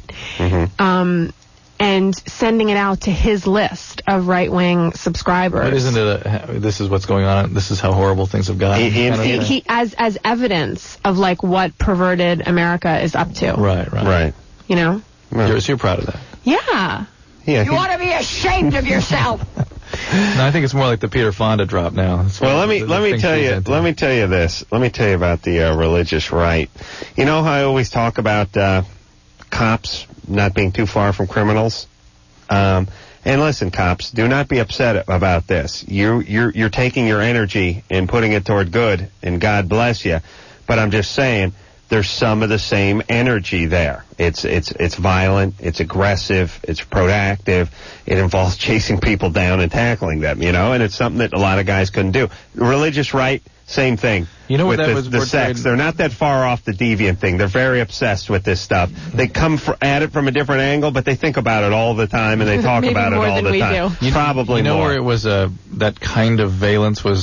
and sending it out to his list of right-wing subscribers. But isn't it this is what's going on? This is how horrible things have gotten? He as evidence of, what perverted America is up to. Right. So you're proud of that. Yeah. You ought to be ashamed of yourself. No, I think it's more like the Peter Fonda drop now. Well, let me tell you this. Let me tell you about the religious right. You know how I always talk about cops not being too far from criminals? And listen, cops, do not be upset about this. You're taking your energy and putting it toward good, and God bless you. But I'm just saying, there's some of the same energy there. It's violent, it's aggressive, it's proactive. It involves chasing people down and tackling them, and it's something that a lot of guys couldn't do. Religious right, same thing. You know what with that was the sex. They're not that far off the deviant thing. They're very obsessed with this stuff. They come at it from a different angle, but they think about it all the time, and they talk about it all the time. Do. Probably more. More. Where it was that kind of valence was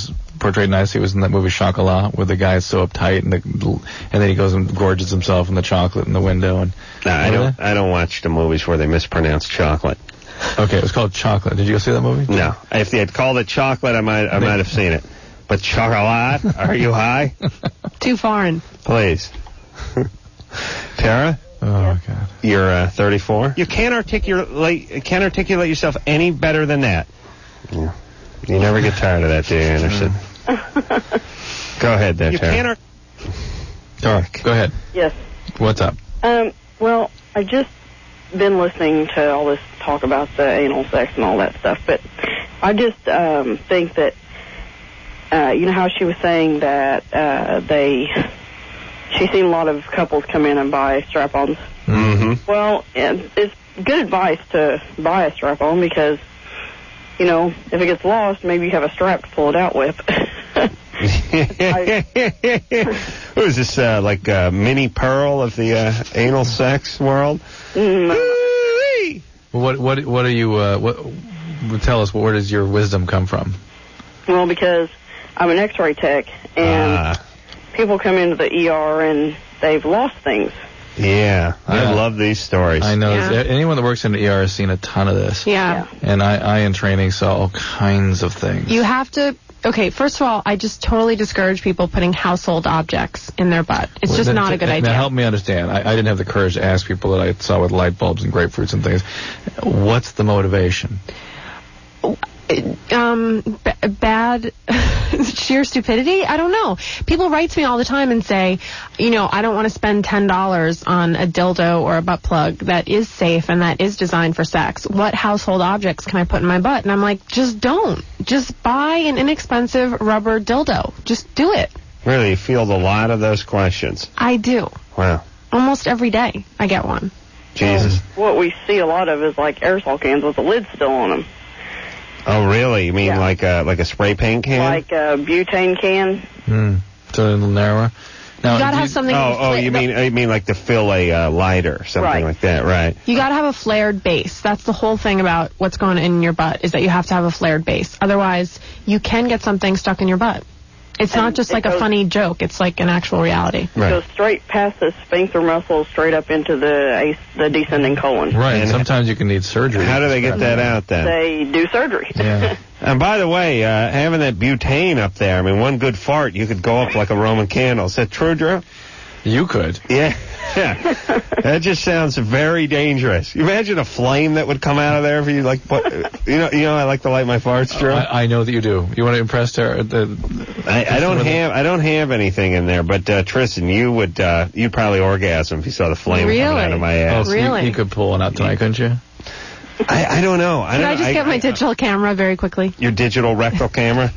portrayed nicely was in that movie Chocolat, where the guy is so uptight and then he goes and gorges himself in the chocolate in the window. And I don't watch the movies where they mispronounce chocolate. Okay, it was called Chocolate. Did you go see that movie? No. If they had called it chocolate, I might have seen it. But Chocolat, are you high? Too foreign. Please. Tara? Oh, God. You're 34? You can't articulate yourself any better than that. Yeah. You never get tired of that, do you, Anderson? Go ahead there, Tara. Dark. Go ahead. Yes. What's up? Well, I've just been listening to all this talk about the anal sex and all that stuff, but I just think that, you know how she was saying that she's seen a lot of couples come in and buy strap-ons? Mm-hmm. Well, it's good advice to buy a strap-on because, you know, if it gets lost, maybe you have a strap to pull it out with. Who is this, like Minnie Pearl of the anal sex world? What are you, tell us, where does your wisdom come from? Well, because I'm an x-ray tech, and people come into the ER and they've lost things. Yeah, I love these stories. I know. Yeah. Anyone that works in the ER has seen a ton of this. Yeah. And I in training saw all kinds of things. You have to... Okay, first of all, I just totally discourage people putting household objects in their butt. It's just not a good idea. Now, help me understand. I didn't have the courage to ask people that I saw with light bulbs and grapefruits and things. What's the motivation? Bad sheer stupidity? I don't know. People write to me all the time and say, you know, I don't want to spend $10 on a dildo or a butt plug that is safe and that is designed for sex. What household objects can I put in my butt? And I'm like, just don't. Just buy an inexpensive rubber dildo. Just do it. Really? You field a lot of those questions? I do. Wow. Almost every day I get one. Jesus. What we see a lot of is like aerosol cans with the lid still on them. Oh, really? You mean like a spray paint can? Like a butane can. So a little narrower. Now, you gotta have something. You mean like to fill a lighter, something like that, right? You gotta have a flared base. That's the whole thing about what's going in your butt, is that you have to have a flared base. Otherwise, you can get something stuck in your butt. It's not just like a funny joke. It's like an actual reality. Right. It goes straight past the sphincter muscle, straight up into the descending colon. Right, and sometimes you can need surgery. How do they get that out then? They do surgery. Yeah. And by the way, having that butane up there, I mean, one good fart, you could go up like a Roman candle. Is that true, Drew? You could. Yeah. That just sounds very dangerous. You imagine a flame that would come out of there if you like put, you know I like to light my farts, Drew. I know that you do. You want to impress her? I don't have anything in there, but Tristan, you'd probably orgasm if you saw the flame coming out of my ass. Oh, so you could pull one out tonight, couldn't you? I don't know. Can I just get my digital camera very quickly? Your digital rectal camera?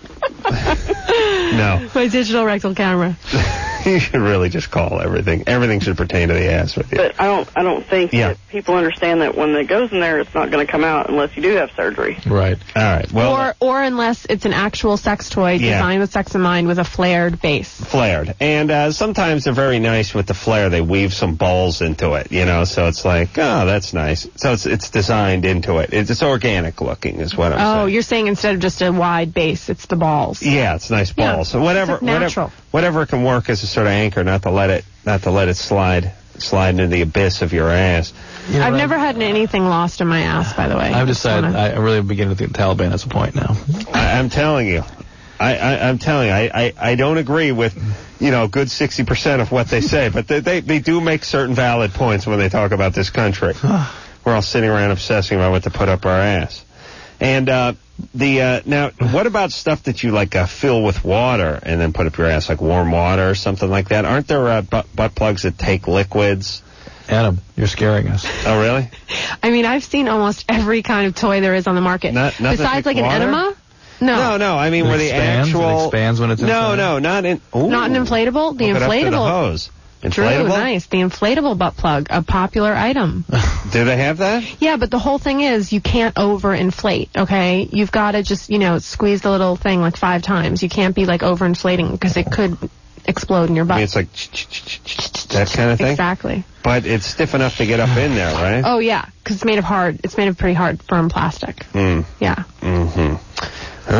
No. My digital rectal camera. You should really just call everything. Everything should pertain to the ass with you. But I don't think that people understand that when it goes in there, it's not going to come out unless you do have surgery. Right. All right. Well, or unless it's an actual sex toy designed with sex in mind with a flared base. Flared. And sometimes they're very nice with the flare. They weave some balls into it, you know, so it's like, oh, that's nice. So it's designed into it. It's organic looking is what I'm saying. Oh, you're saying instead of just a wide base, it's the balls. Yeah, it's nice balls. Yeah, so whatever can work as a sort of anchor, not to let it slide into the abyss of your ass. I've never had anything lost in my ass, by the way. I've decided I'm really beginning to think the Taliban has a point now. I'm telling you. I'm telling you, I don't agree with, you know, good 60% of what they say, but they do make certain valid points when they talk about this country. We're all sitting around obsessing about what to put up our ass. And now, what about stuff that you like fill with water and then put up your ass, like warm water or something like that? Aren't there butt plugs that take liquids? Adam, you're scaring us. Oh, really? I mean, I've seen almost every kind of toy there is on the market. Besides like an enema? No. I mean, where the actual... It expands when it's inside? No, not in... Ooh. Not an inflatable? The inflatable... Up to the hose. Inflatable? True, nice. The inflatable butt plug, a popular item. Do they have that? Yeah, but the whole thing is you can't overinflate, okay? You've got to just, squeeze the little thing like 5 times. You can't be like overinflating because it could explode in your butt. I mean, it's like that kind of thing? Exactly. But it's stiff enough to get up in there, right? Oh, yeah, because it's made of pretty hard, firm plastic. Mm. Yeah. Mm-hmm. All right. Oh,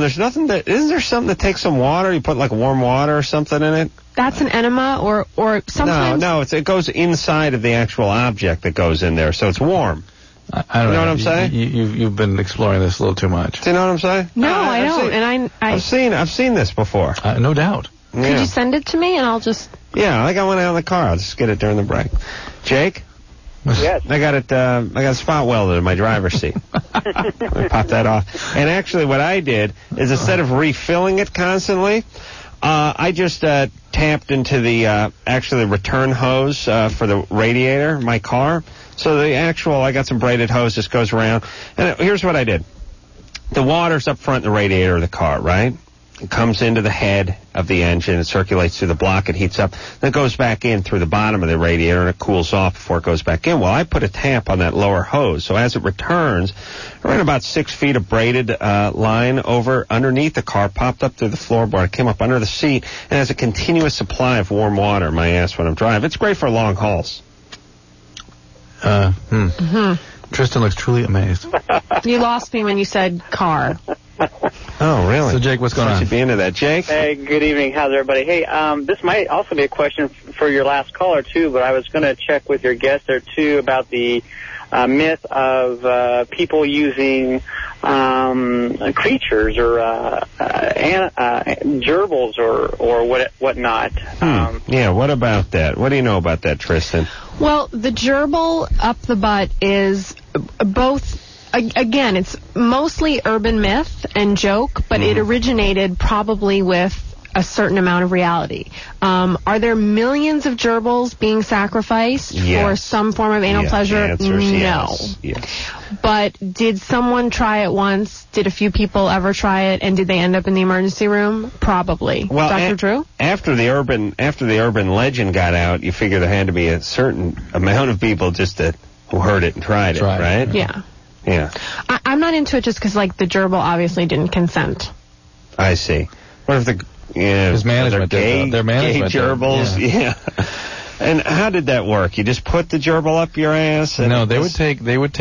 there's nothing that... Isn't there something that takes some water? You put like warm water or something in it? That's an enema or sometimes... No, it goes inside of the actual object that goes in there, so it's warm. I don't know what I'm saying? You've been exploring this a little too much. Do you know what I'm saying? No, I don't. I've seen this before. No doubt. Could you send it to me and I'll just... Yeah, I got one out in the car. I'll just get it during the break. Jake? Yes. I got it spot welded in my driver's seat. Let me pop that off. And actually what I did is instead of refilling it constantly, I just tapped into the actually return hose for the radiator in my car. So I got some braided hose, just goes around. And here's what I did. The water's up front in the radiator of the car, right? It comes into the head of the engine, it circulates through the block, it heats up, then it goes back in through the bottom of the radiator and it cools off before it goes back in. Well, I put a tap on that lower hose, so as it returns, I ran about 6 feet of braided line over underneath the car, popped up through the floorboard, came up under the seat, and has a continuous supply of warm water in my ass when I'm driving. It's great for long hauls. Tristan looks truly amazed. You lost me when you said car. Oh, really? So, Jake, what's going on? Should be into that. Jake? Hey, good evening. How's everybody? Hey, this might also be a question for your last caller, too, but I was going to check with your guest there, too, about the myth of people using creatures or gerbils or whatnot. Yeah, what about that? What do you know about that, Tristan? Well, the gerbil up the butt is both... Again, it's mostly urban myth and joke, but it originated probably with a certain amount of reality. Are there millions of gerbils being sacrificed for some form of anal pleasure? The answer is no. Yes. But did someone try it once? Did a few people ever try it? And did they end up in the emergency room? Probably. Well, Dr. Drew? After the urban legend got out, you figure there had to be a certain amount of people who heard it and tried it, right? Yeah. Yeah. I'm not into it just because, like, the gerbil obviously didn't consent. I see. What if his management their management gerbils? Yeah. And how did that work? You just put the gerbil up your ass? And no, they would take,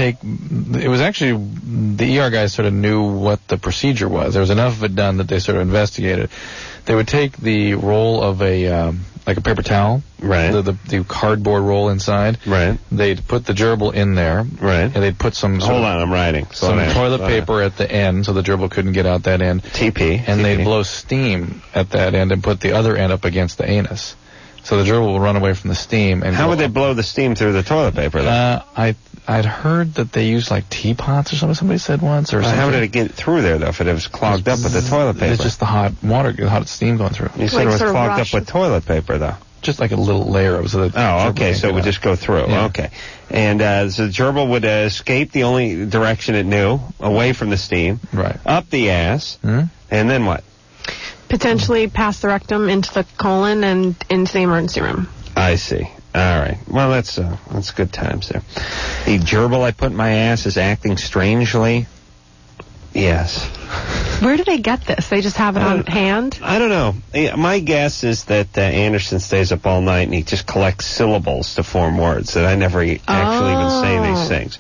it was actually, the ER guys sort of knew what the procedure was. There was enough of it done that they sort of investigated. They would take the roll of like a paper towel, right? The cardboard roll inside, right? They'd put the gerbil in there, right? And they'd put some. Hold on, I'm writing. Some toilet paper at the end, so the gerbil couldn't get out that end. TP. And they'd blow steam at that end and put the other end up against the anus, so the gerbil would run away from the steam. And how would they blow the steam through the toilet paper? Then? I'd heard that they used like teapots or something. Somebody said once, or something. How did it get through there though? If it was clogged up with the toilet paper, it's just the hot water, the hot steam going through. You said it was clogged up with toilet paper though. Just like a little layer of it. Oh, okay, so it would just go through. Yeah. Okay. And so the gerbil would escape the only direction it knew, away from the steam, right? Up the ass, and then what? Potentially past the rectum into the colon and into the emergency room. I see. All right. Well, that's good times there. The gerbil I put in my ass is acting strangely. Yes. Where do they get this? They just have it on hand? I don't know. My guess is that Anderson stays up all night and he just collects syllables to form words, that I never actually even say these things.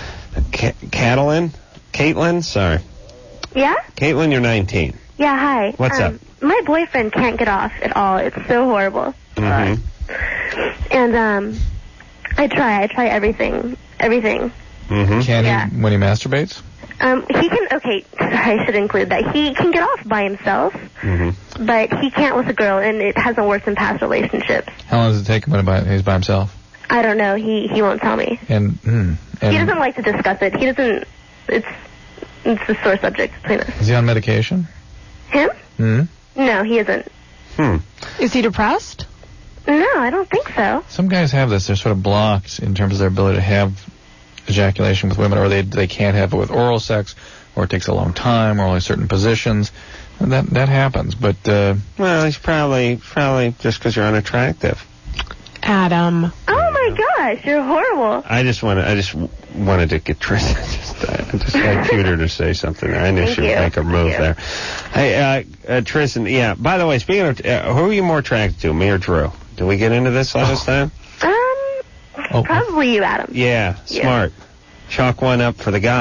Caitlin? Sorry. Yeah? Caitlin, you're 19. Yeah, hi. What's up? My boyfriend can't get off at all. It's so horrible. Mm-hmm. And I try everything. Mm-hmm. Can he when he masturbates? He can, sorry, I should include that. He can get off by himself, but he can't with a girl, and it hasn't worked in past relationships. How long does it take him when he's by himself? I don't know. He won't tell me. And he doesn't like to discuss it. He doesn't, it's a sore subject between us. Is he on medication? Him? Mm-hmm. No, he isn't. Is he depressed? No, I don't think so. Some guys have this. They're sort of blocked in terms of their ability to have ejaculation with women, or they can't have it with oral sex, or it takes a long time, or only certain positions. And that happens. But well, he's probably just because you're unattractive. Adam. Oh my gosh, you're horrible. I just wanted to get Tristan. I just got cuter to say something there. I knew she would make a move there. Hey, Tristan. Yeah. By the way, speaking of, who are you more attracted to, me or Drew? Did we get into this last time? Probably you, Adam. Yeah. Smart. Chalk one up for the God.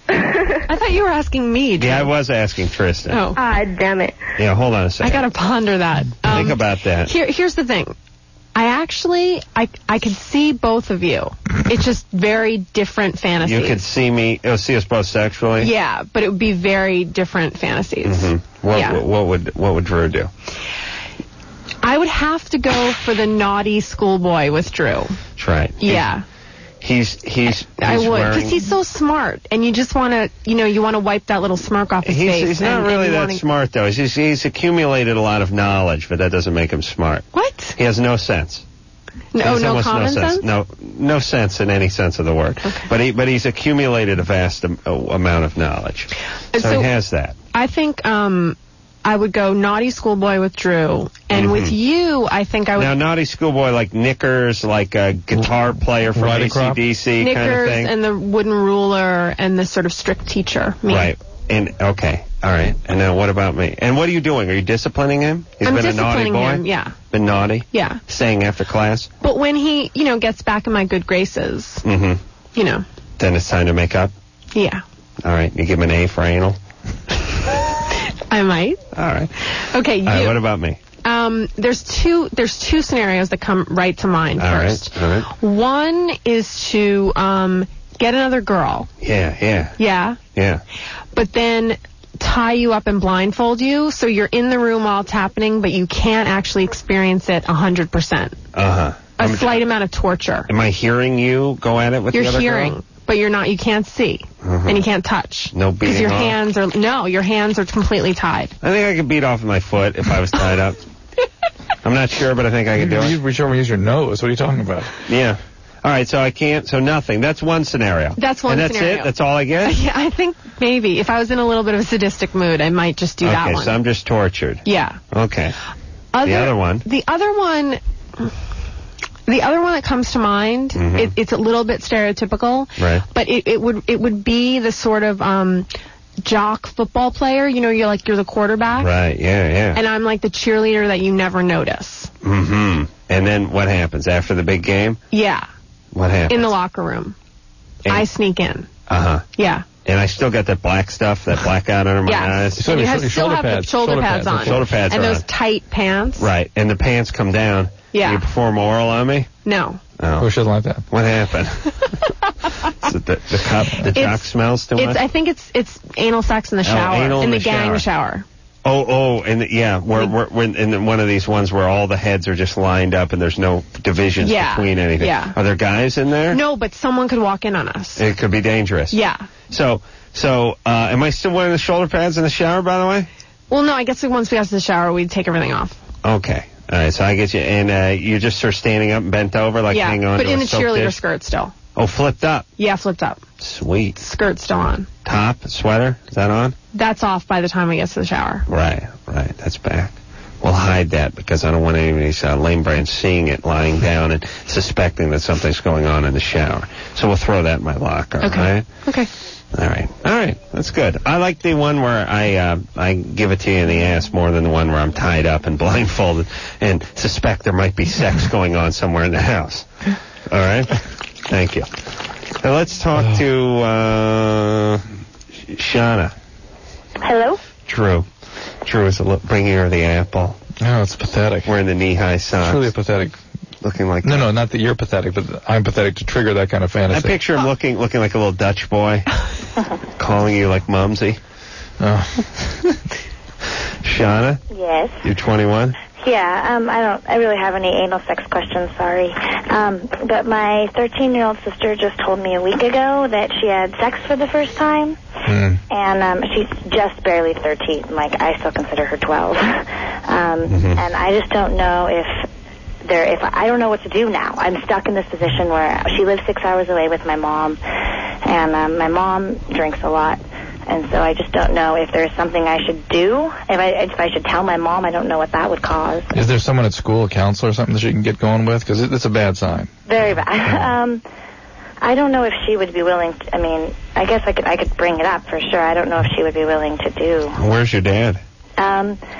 I thought you were asking me. Yeah, I was asking Tristan. Oh. Damn it. Yeah, hold on a second. I got to ponder that. Think about that. Here's the thing. I could see both of you. It's just very different fantasies. You could see us both sexually? Yeah, but it would be very different fantasies. Mm-hmm. What would Drew do? I would have to go for the naughty schoolboy with Drew. That's right. Yeah. He's I would, because he's so smart, and you just want to, you want to wipe that little smirk off his face. He's not really that smart, though. He's accumulated a lot of knowledge, but that doesn't make him smart. What? He has no sense. No common sense? No sense in any sense of the word. Okay. But he's accumulated a vast amount of knowledge. So he has that. I think I would go naughty schoolboy with Drew, and with you, I think I would... Now, naughty schoolboy, like knickers, like a guitar player from AC/DC knickers kind of thing? And the wooden ruler and the sort of strict teacher. Me. Right. And, okay. All right. And now what about me? And what are you doing? Are you disciplining him? I'm been a naughty boy? him, yeah. Been naughty? Yeah. Staying after class? But when he, gets back in my good graces, then it's time to make up? Yeah. All right. You give him an A for anal? I might. All right. Okay. All right, what about me? There's two scenarios that come right to mind first. All right. One is to get another girl. Yeah. Yeah. But then tie you up and blindfold you, so you're in the room while it's happening, but you can't actually experience it 100%. A slight amount of torture. Am I hearing you go at it with the other girl? You're hearing, but you're not. You can't see, and you can't touch. No beating because your off? your hands are completely tied. I think I could beat off with my foot if I was tied up. I'm not sure, but I think I could do it. You reach over and use your nose. What are you talking about? Yeah. All right, so I can't. So nothing. That's one scenario. That's one scenario. And that's it? That's all I get? Yeah, I think maybe. If I was in a little bit of a sadistic mood, I might just do that one. Okay, so I'm just tortured. Yeah. Okay. The other one? The other one that comes to mind, it's a little bit stereotypical. Right. But it would be the sort of jock football player. You're the quarterback. Right, yeah. And I'm like the cheerleader that you never notice. Mm-hmm. And then what happens after the big game? Yeah. What happens? In the locker room. I sneak in. Uh-huh. Yeah. And I still got that black stuff, that blackout under my eyes. And you still have the shoulder pads on. Shoulder pads and are those on. tight pants. Right. And the pants come down. Yeah. You perform oral on me? No. Oh. Who shouldn't like that? What happened? Is it the jock smells too much? I think it's anal sex in the shower. Anal in the gang shower. And we're in one of these ones where all the heads are just lined up and there's no divisions between anything. Yeah. Are there guys in there? No, but someone could walk in on us. It could be dangerous. Yeah. So, am I still wearing the shoulder pads in the shower, by the way? Well, no, I guess once we got to the shower, we'd take everything off. Okay. All right, so I get you, and you're just sort of standing up and bent over, like hanging on to a but in the soap cheerleader dish? skirt still. Oh, flipped up? Yeah, flipped up. Sweet. Skirt still on. Top, sweater, is that on? That's off by the time we get to the shower. Right, that's back. We'll hide that because I don't want any of these lame brains seeing it lying down and suspecting that something's going on in the shower. So we'll throw that in my locker, right? Okay. All right, that's good. I like the one where I give it to you in the ass more than the one where I'm tied up and blindfolded and suspect there might be sex going on somewhere in the house. All right? Thank you. Now let's talk to Shauna. Hello? Drew is bringing her the apple. Oh, it's pathetic. Wearing the knee-high socks. It's really pathetic. Looking like No, not that you're pathetic, but I'm pathetic to trigger that kind of fantasy. I picture him looking like a little Dutch boy, calling you like Mumsy. Oh. Shauna? Yes. You're 21? Yeah, I really have any anal sex questions, sorry. But my 13-year-old sister just told me a week ago that she had sex for the first time. And she's just barely 13. Like, I still consider her 12. And I just don't know if I don't know what to do now. I'm stuck in this position where she lives 6 hours away with my mom, and my mom drinks a lot, and so I just don't know if there's something I should do. If I should tell my mom, I don't know what that would cause. Is there someone at school, a counselor or something that she can get going with? Because it's a bad sign. Very bad. I don't know if she would be willing to, I guess I could bring it up for sure. I don't know if she would be willing to do. Where's your dad?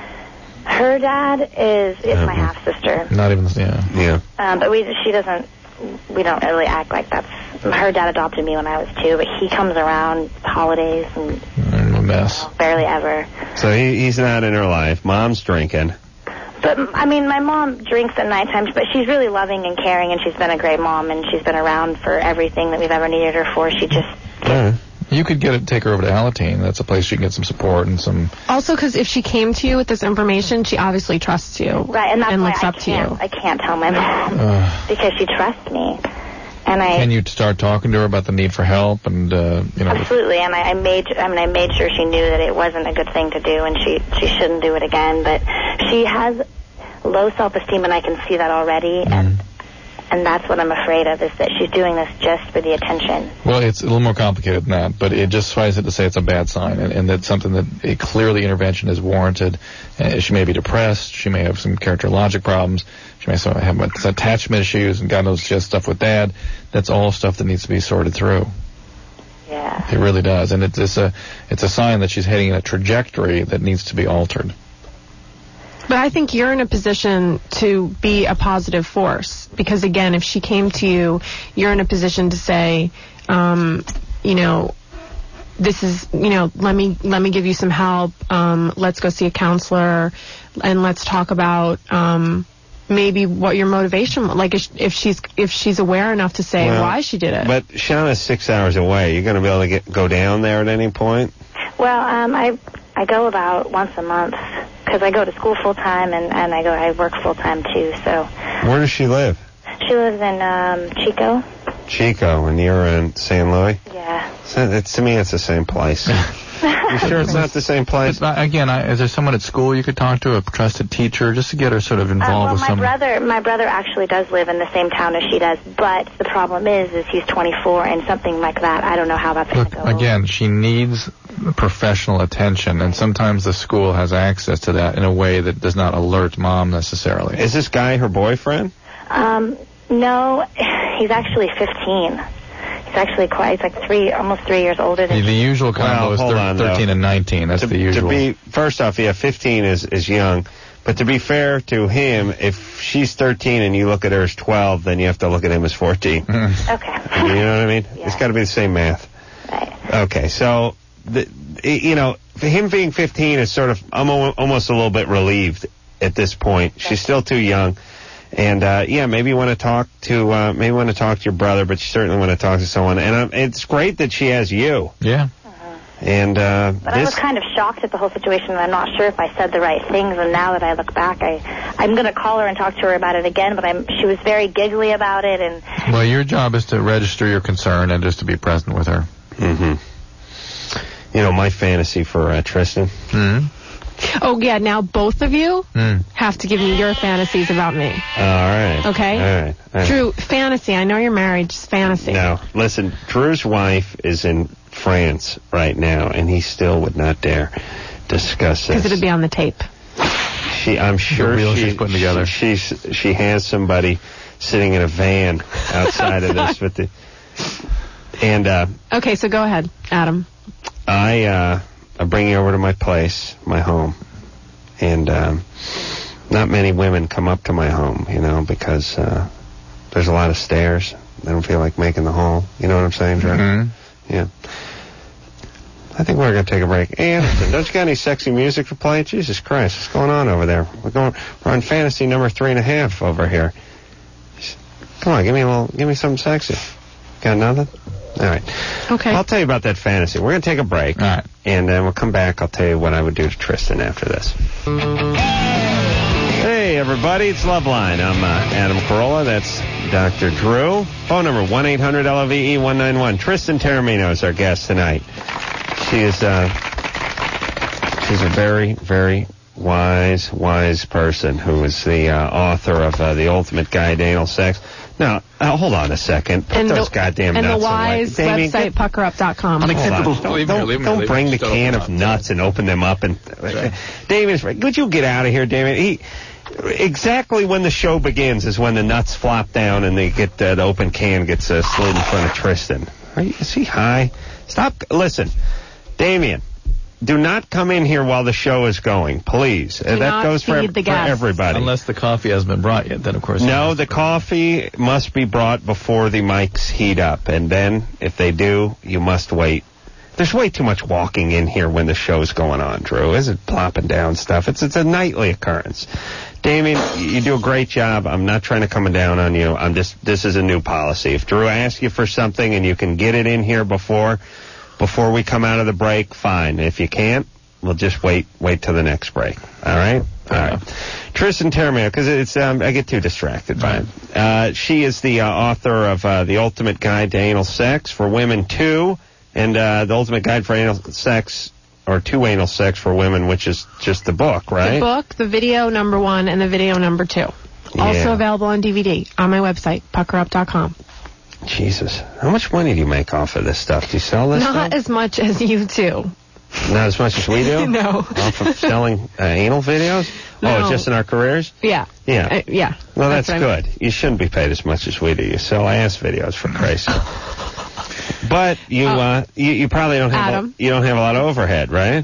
Her dad is my half sister. Not even, yeah. But she doesn't we don't really act like that's. Her dad adopted me when I was 2, but he comes around holidays and a mess. Barely ever. So he's not in her life. Mom's drinking. But, I mean, my mom drinks at night times, but she's really loving and caring, and she's been a great mom, and she's been around for everything that we've ever needed her for. She just... You could take her over to Alateen. That's a place you can get some support and some... Also, because if she came to you with this information, she obviously trusts you. Right, and that's why looks up to you. I can't tell my mom because she trusts me. And Can you start talking to her about the need for help and Absolutely, and I made sure she knew that it wasn't a good thing to do, and she shouldn't do it again. But she has low self-esteem, and I can see that already. And that's what I'm afraid of, is that she's doing this just for the attention. Well, it's a little more complicated than that, but it just suffices it to say it's a bad sign, and that's something that clearly intervention is warranted. She may be depressed. She may have some characterologic problems. She may have attachment issues, and God knows she has stuff with Dad. That's all stuff that needs to be sorted through. Yeah. It really does, and it's a sign that she's heading in a trajectory that needs to be altered. But I think you're in a position to be a positive force, because again, if she came to you, you're in a position to say, this is, let me give you some help. Let's go see a counselor, and let's talk about maybe what your motivation, like if she's aware enough to say why she did it. But Shauna's 6 hours away. You're going to be able to go down there at any point? Well, I go about once a month because I go to school full time and I work full time too. So. Where does she live? She lives in Chico. Chico, and you're in San Luis? Yeah. So to me, it's the same place. You sure it's not the same place? It's not, again, is there someone at school you could talk to, a trusted teacher, just to get her sort of involved with someone? My brother actually does live in the same town as she does, but the problem is he's 24, and something like that, I don't know how that's going to go. Again, she needs professional attention, and sometimes the school has access to that in a way that does not alert Mom necessarily. Is this guy her boyfriend? No, he's actually 15. He's actually he's like almost 3 years older than the usual combo is 13 and 19. That's the usual. First off, 15 is young. But to be fair to him, if she's 13 and you look at her as 12, then you have to look at him as 14. Okay. You know what I mean? Yeah. It's got to be the same math. Right. Okay, so, for him being 15 is sort of, I'm almost a little bit relieved at this point. She's still too young. And, maybe you want to talk to your brother, but you certainly want to talk to someone. And it's great that she has you. Yeah. And, but I was kind of shocked at the whole situation, and I'm not sure if I said the right things, and now that I look back, I'm going to call her and talk to her about it again, but she was very giggly about it, and... Well, your job is to register your concern and just to be present with her. Mm-hmm. My fantasy for Tristan... Mm-hmm. Oh, yeah, now both of you have to give me your fantasies about me. All right. Okay? All right. Drew, fantasy. I know you're married, just fantasy. No, listen, Drew's wife is in France right now, and he still would not dare discuss this. Because it would be on the tape. I'm sure she's putting together. She has somebody sitting in a van outside of this with Okay, so go ahead, Adam. I bring you over to my place, my home, and not many women come up to my home, because there's a lot of stairs. They don't feel like making the hall. You know what I'm saying, Drew? Mm-hmm. Yeah. I think we're going to take a break. Hey, Anderson, don't you got any sexy music to play? Jesus Christ, what's going on over there? We're on fantasy number 3.5 over here. Come on, give me something sexy. Got nothing? All right. Okay. I'll tell you about that fantasy. We're going to take a break. All right. And then we'll come back. I'll tell you what I would do to Tristan after this. Hey, everybody. It's Loveline. I'm Adam Carolla. That's Dr. Drew. Phone number 1-800-LOVE-191. Tristan Taormino is our guest tonight. She's a very, very wise person who is the author of The Ultimate Guide to Anal Sex. Now, hold on a second. Put those goddamn nuts away. And the wise website, puckerup.com. Don't bring the can of nuts and open them up. And Damien's right. Could you get out of here, Damien? Exactly when the show begins is when the nuts flop down and they get the open can gets slid in front of Tristan. Is he high? Stop. Listen, Damien, do not come in here while the show is going, please. That goes for everybody. Unless the coffee hasn't been brought yet, then of course. No, the coffee must be brought before the mics heat up, and then if they do, you must wait. There's way too much walking in here when the show's going on, Drew. Isn't plopping down stuff? It's a nightly occurrence. Damien, you do a great job. I'm not trying to come down on you. This is a new policy. If Drew asks you for something and you can get it in here before we come out of the break, fine. If you can't, we'll just wait till the next break. All right? All right. Tristan Termeo, because it's I get too distracted by it. She is the author of The Ultimate Guide to Anal Sex for Women 2, and The Ultimate Guide for Anal Sex, or to Anal Sex for Women, which is just the book, right? The book, the video number 1, and the video number 2. Yeah. Also available on DVD on my website, puckerup.com. Jesus. How much money do you make off of this stuff? Do you sell this stuff? Not as much as you do. Not as much as we do? No. Off of selling anal videos? No. Oh, just in our careers? Yeah. Yeah. Yeah. Well, that's good. You shouldn't be paid as much as we do. You sell ass videos, for Christ's sake. But you probably don't have you don't have a lot of overhead, right?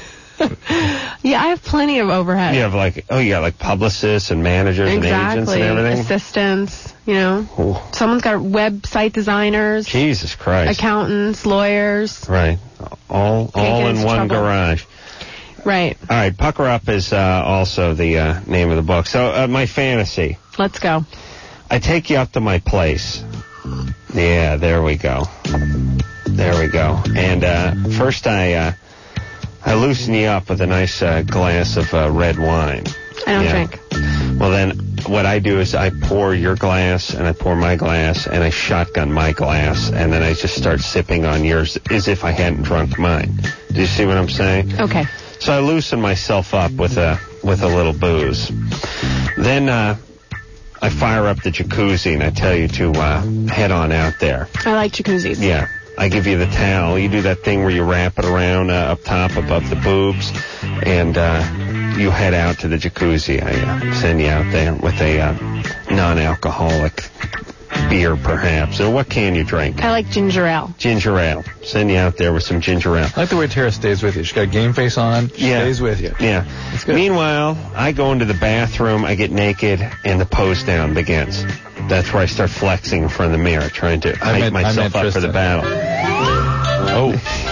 Yeah, I have plenty of overhead. You have you got like publicists and managers and agents and everything? Assistants, Ooh. Someone's got website designers. Jesus Christ. Accountants, lawyers. Right. All in one garage. Right. All right, Pucker Up is also the name of the book. So, my fantasy. Let's go. I take you up to my place. Yeah, there we go. There we go. And first I loosen you up with a nice glass of red wine. I don't drink. Well, then what I do is I pour your glass and I pour my glass and I shotgun my glass and then I just start sipping on yours as if I hadn't drunk mine. Do you see what I'm saying? Okay. So I loosen myself up with a little booze. Then I fire up the jacuzzi and I tell you to head on out there. I like jacuzzis. Yeah. I give you the towel. You do that thing where you wrap it around up top above the boobs, and you head out to the jacuzzi. I send you out there with a non-alcoholic beer, perhaps. Or what can you drink? I like ginger ale. Ginger ale. Send you out there with some ginger ale. I like the way Tara stays with you. She's got a game face on. She stays with you. Yeah. That's good. Meanwhile, I go into the bathroom, I get naked, and the pose down begins. That's where I start flexing in front of the mirror, trying to hype myself up for the battle. Oh.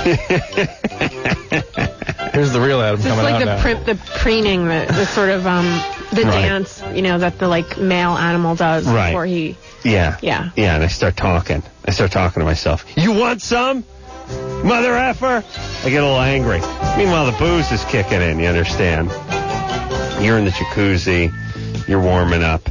Here's the real Adam coming out now. It's like the preening, the sort of the dance, that the male animal does before he. Yeah. Yeah. Yeah, and I start talking. To myself. You want some? Mother effer? I get a little angry. Meanwhile, the booze is kicking in, you understand? You're in the jacuzzi. You're warming up.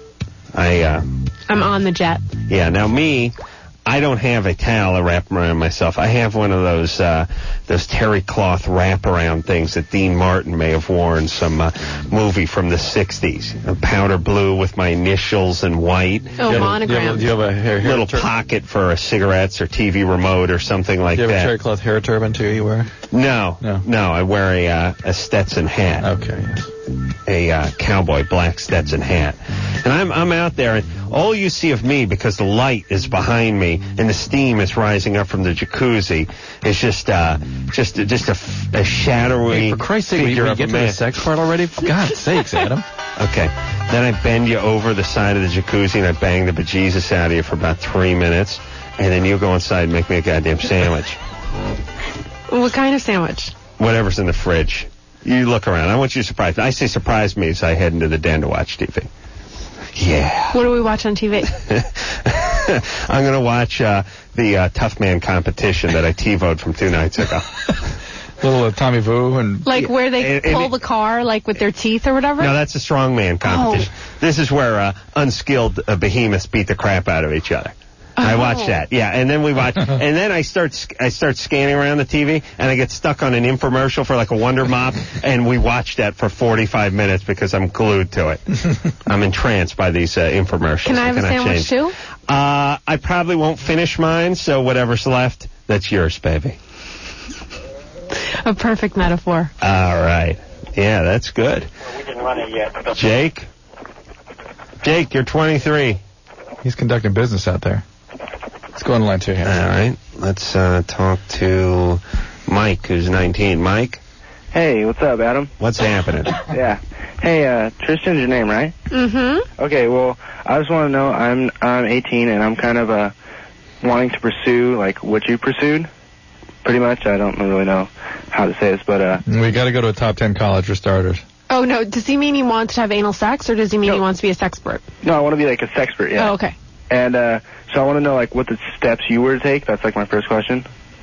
I'm on the jet. Yeah, now I don't have a towel to wrap around myself. I have one of those terry cloth wraparound things that Dean Martin may have worn some movie from the 60s. A powder blue with my initials in white. Oh, monogram. Do you have a hair little pocket for cigarettes or TV remote or something like that? Do you have a terry cloth hair turban too you wear? No. I wear a Stetson hat. Okay, yes. A cowboy black Stetson hat. And I'm out there, and all you see of me, because the light is behind me and the steam is rising up from the jacuzzi, is just a shadowy for Christ's sake, figure we of get a to man. the sex part already? For God's sakes, Adam. Okay. Then I bend you over the side of the jacuzzi and I bang the bejesus out of you for about 3 minutes, and then you go inside and make me a goddamn sandwich. What kind of sandwich? Whatever's in the fridge. You look around. I want you to surprise me. I say surprise me as I head into the den to watch TV. Yeah. What do we watch on TV? I'm going to watch the Tough Man competition that I TiVo'd from 2 nights ago. Little Tommy Vu and... where they pull the car, with their teeth or whatever? No, that's a strongman competition. Oh. This is where unskilled behemoths beat the crap out of each other. I watch that, yeah, and then we watch, and then I start scanning around the TV, and I get stuck on an infomercial for a Wonder Mop, and we watch that for 45 minutes because I'm glued to it. I'm entranced by these infomercials. Can I have a sandwich too? I probably won't finish mine, so whatever's left, that's yours, baby. A perfect metaphor. All right, yeah, that's good. Well, we didn't run it yet. Jake, you're 23. He's conducting business out there. Let's go on line 2 here. All right. Let's talk to Mike, who's 19. Mike? Hey, what's up, Adam? What's happening? Yeah. Hey, Tristan's your name, right? Mm-hmm. Okay, well, I just want to know, I'm 18, and I'm kind of wanting to pursue, like, what you pursued. Pretty much. I don't really know how to say this, but... We got to go to a top 10 college for starters. Oh, no. Does he mean he wants to have anal sex, or does he mean he wants to be a sexpert? No, I want to be, like, a sexpert, yeah. Oh, okay. And, so I want to know, like, what the steps you were to take. That's, like, my first question.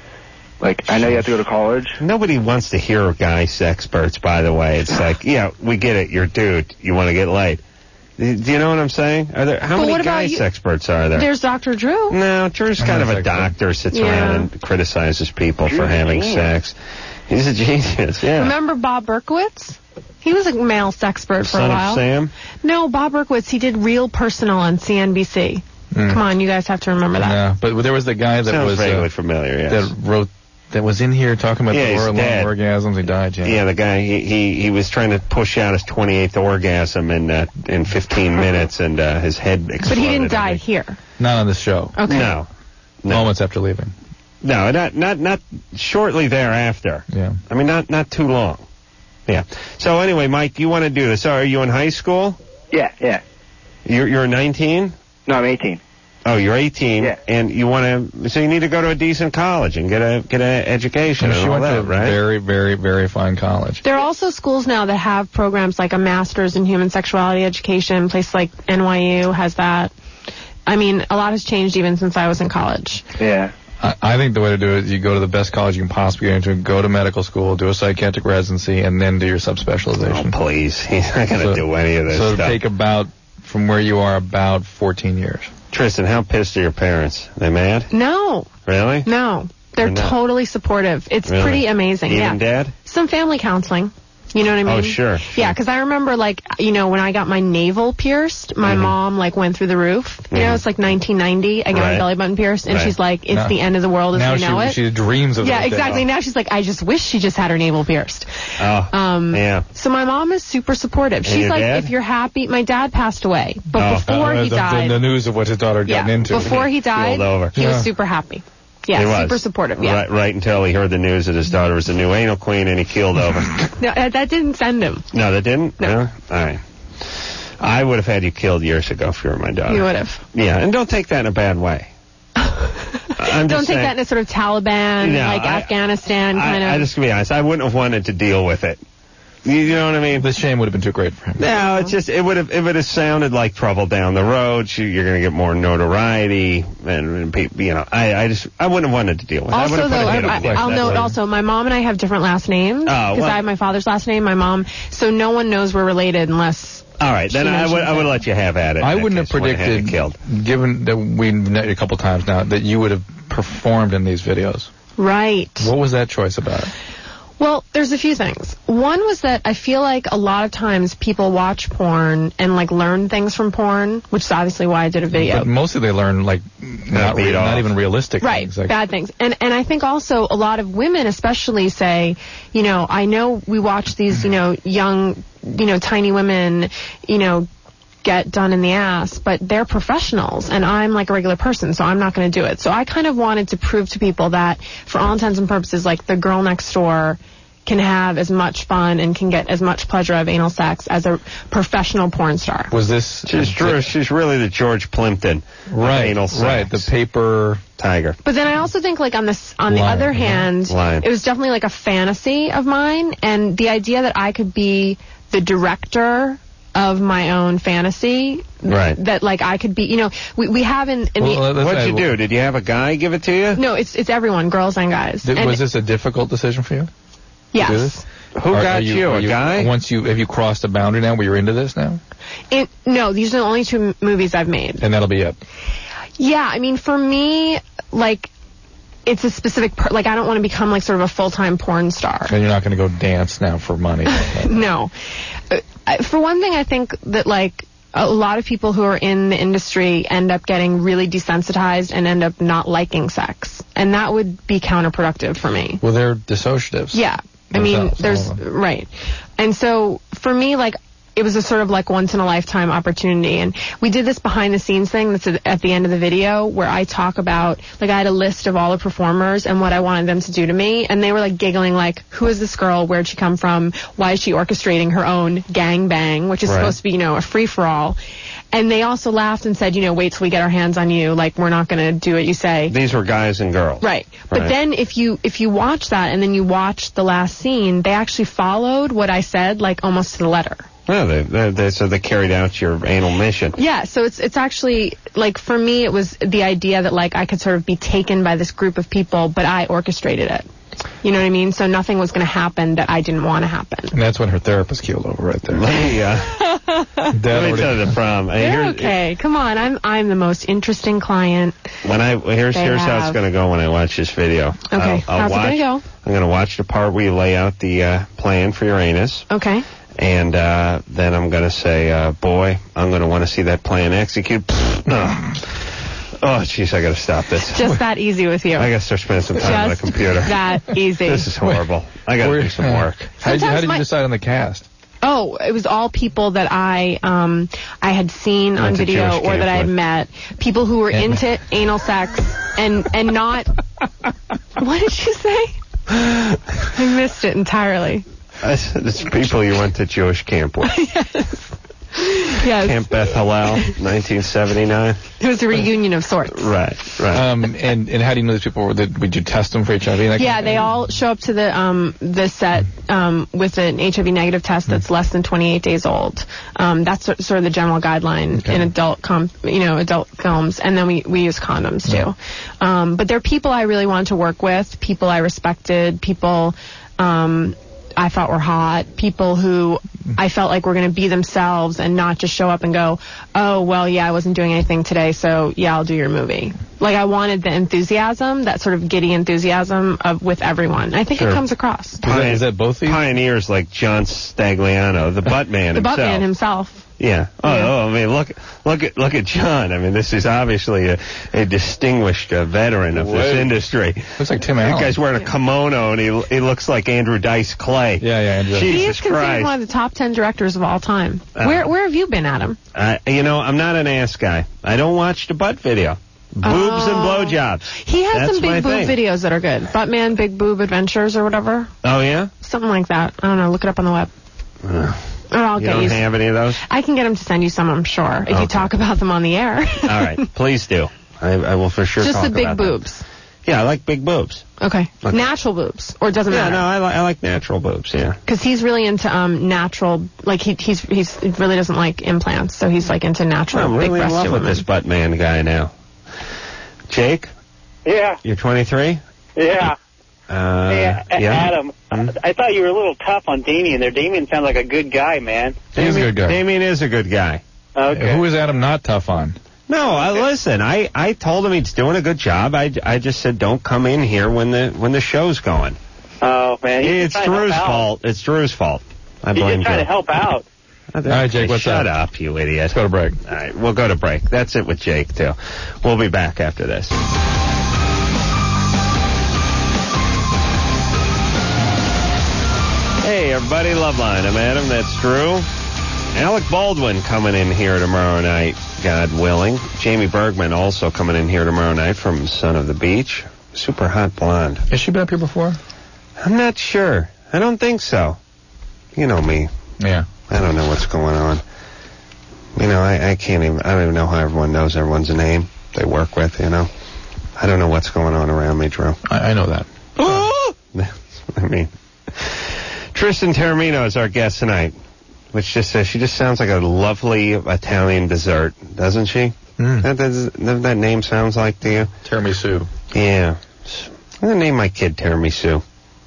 Like, I know you have to go to college. Nobody wants to hear guy sexperts, by the way. It's like, yeah, we get it. You're a dude. You want to get laid. Do you know what I'm saying? How many guy sexperts are there? There's Dr. Drew. No, Drew's kind of a doctor, sits around and criticizes people for having sex. He's a genius, yeah. Remember Bob Berkowitz? He was a male sexpert for a while. Son of Sam? No, Bob Berkowitz, he did Real Personal on CNBC. Come on, you guys have to remember that. Yeah, but there was the guy that Sounds was vaguely familiar, yes. that was in here talking about the long orgasms. He died, Yeah, the guy, he was trying to push out his 28th orgasm in 15 minutes, and his head exploded. But he didn't die here. Not on this show. Okay. No. Moments after leaving. No, not shortly thereafter. Yeah. I mean, not too long. Yeah. So anyway, Mike, you want to do this? So are you in high school? Yeah. You're 19? No, I'm 18. Oh, you're 18, yeah. And you want to, so you need to go to a decent college and get an education and she all went that, to a right? very, very, very fine college. There are also schools now that have programs like a master's in human sexuality education. Places like NYU has that. I mean, a lot has changed even since I was in college. Yeah. I think the way to do it is you go to the best college you can possibly get into, go to medical school, do a psychiatric residency, and then do your subspecialization. Oh, please. He's not going to do any of this stuff. So stuff. it'll take about, from where you are, about 14 years. Tristan, how pissed are your parents? They mad? No. Really? No. They're totally supportive. It's pretty amazing. Even Dad? Some family counseling. You know what I mean? Oh, sure. Yeah, because I remember, like, you know, when I got my navel pierced, my mom, like, went through the roof. You know, it's like 1990. I got my belly button pierced, and she's like, it's the end of the world as we know it. She dreams of it. Yeah, exactly. Now she's like, I just wish she just had her navel pierced. Oh, yeah. So my mom is super supportive. And She's like, dad? if you're happy, my dad passed away. But before he died. The news of what his daughter had gotten into. Before he died, he was super happy. Yeah, he was super supportive, yeah. Right until he heard the news that his daughter was the new anal queen and he keeled over. No, that didn't send him. No, that didn't? No. All right. I would have had you killed years ago if you were my daughter. You would have. Yeah, and don't take that in a bad way. Don't take that in a sort of Taliban, Afghanistan kind of... I just, to be honest, I wouldn't have wanted to deal with it. You know what I mean? The shame would have been too great for him. No, it's just, it would have sounded like trouble down the road. You're going to get more notoriety, and people, you know, I wouldn't have wanted to deal with it. Also, though, I'll note also, my mom and I have different last names, because I have my father's last name, my mom, so no one knows we're related unless... All right, then I would let you have at it. I wouldn't have predicted, given that we've met a couple times now, that you would have performed in these videos. Right. What was that choice about? Well, there's a few things. One was that I feel like a lot of times people watch porn and, like, learn things from porn, which is obviously why I did a video. But mostly they learn, like, not even realistic things. Right, bad things. And I think also a lot of women especially say, you know, I know we watch these, you know, young, you know, tiny women, you know, get done in the ass, but they're professionals, and I'm like a regular person, so I'm not going to do it. So I kind of wanted to prove to people that, for all intents and purposes, like, the girl next door can have as much fun and can get as much pleasure out of anal sex as a professional porn star. Was this... She's really the George Plimpton of anal sex. Right, the paper tiger. But then I also think, like, on the other hand, it was definitely like a fantasy of mine, and the idea that I could be the director of my own fantasy, that, like, I could be, you know, we have what'd you do? Did you have a guy give it to you? No, it's everyone, girls and guys. Was this a difficult decision for you? Yes. Who got you? A guy? Have you crossed a boundary now where you're into this now? No, these are the only two movies I've made. And that'll be it? Yeah, I mean, for me, like, it's a specific, like, I don't want to become, like, sort of a full-time porn star. And you're not going to go dance now for money. No. For one thing, I think that, like, a lot of people who are in the industry end up getting really desensitized and end up not liking sex. And that would be counterproductive for me. Well, they're dissociatives. Yeah. I mean, right. And so, for me, like, it was a sort of like once-in-a-lifetime opportunity. And we did this behind-the-scenes thing that's at the end of the video where I talk about, like, I had a list of all the performers and what I wanted them to do to me. And they were, like, giggling, like, who is this girl? Where'd she come from? Why is she orchestrating her own gangbang, which is supposed to be, a free-for-all? And they also laughed and said, wait till we get our hands on you. Like, we're not going to do what you say. These were guys and girls. Right. But then if you watch that and then you watch the last scene, they actually followed what I said, like, almost to the letter. Oh, so they carried out your anal mission. Yeah, so it's actually, like, for me, it was the idea that, like, I could sort of be taken by this group of people, but I orchestrated it. You know what I mean? So nothing was going to happen that I didn't want to happen. And that's when her therapist keeled over right there. Let me tell you the problem. They're okay. Come on, I'm the most interesting client. Here's how it's going to go when I watch this video. Okay, how's it going to go? I'm going to watch the part where you lay out the plan for your anus. Okay. And then I'm going to say, boy, I'm going to want to see that plan execute. Oh, jeez, I got to stop this. Just that easy with you. I got to start spending some time on the computer. That easy. This is horrible. I got to do some work. How did you decide on the cast? Oh, it was all people that I had seen on video or that I had met. People who were into anal sex and not... What did you say? I missed it entirely. It's people you went to Jewish camp with. Yes. Camp Beth Hallel, 1979. It was a reunion of sorts. Right. And how do you know these people? Would you test them for HIV? Yeah, they all show up to the set with an HIV negative test that's less than 28 days old. That's sort of the general guideline in adult films. And then we use condoms too. But they're people I really wanted to work with, people I respected, people I thought were hot, people who I felt like were going to be themselves and not just show up and go, oh, well, yeah, I wasn't doing anything today, so yeah, I'll do your movie. Like, I wanted the enthusiasm, that sort of giddy enthusiasm with everyone. I think it comes across. Is that both of you? Pioneers like John Stagliano, the Buttman himself. The Buttman himself. Yeah. I mean, look at John. I mean, this is obviously a distinguished veteran of this industry. Looks like Tim Allen. That guy's wearing a kimono, and he looks like Andrew Dice Clay. Yeah, Andrew. He is considered one of the top 10 directors of all time. Where have you been, Adam? I'm not an ass guy. I don't watch the butt video. Boobs and blowjobs. He has some big boob videos that are good. Buttman Big Boob Adventures or whatever. Oh, yeah? Something like that. I don't know. Look it up on the web. Or I'll get you. You don't have any of those? I can get him to send you some, I'm sure, if you talk about them on the air. All right. Please do. I will for sure talk about them. Just the big boobs. Yeah, I like big boobs. Okay. Natural boobs, or it doesn't matter? No, I like natural boobs, yeah. Because he's really into natural, like he really doesn't like implants, so he's like into natural I'm big really in love with this butt man guy now. Jake? Yeah. You're 23? Yeah. Adam, I thought you were a little tough on Damien there. Damien sounds like a good guy, man. He's a good guy. Damien is a good guy. Okay. Who is Adam not tough on? No, listen, I told him he's doing a good job. I just said don't come in here when the show's going. Oh, man. It's Drew's fault. It's Drew's fault. I blame Drew. He's just trying to help out. All right, Jake, what's up? Shut up, you idiot. Let's go to break. All right, we'll go to break. That's it with Jake, too. We'll be back after this. Hey, everybody, Loveline. I'm Adam. That's Drew. Alec Baldwin coming in here tomorrow night, God willing. Jamie Bergman also coming in here tomorrow night from Son of the Beach. Super hot blonde. Has she been up here before? I'm not sure. I don't think so. You know me. Yeah. I don't know what's going on. I can't even, I don't even know how everyone knows everyone's name they work with, I don't know what's going on around me, Drew. I know that. I mean, Tristan Taormino is our guest tonight, which she just sounds like a lovely Italian dessert, doesn't she? That name sounds like to you? Tiramisu. Yeah. I'm going to name my kid Tiramisu.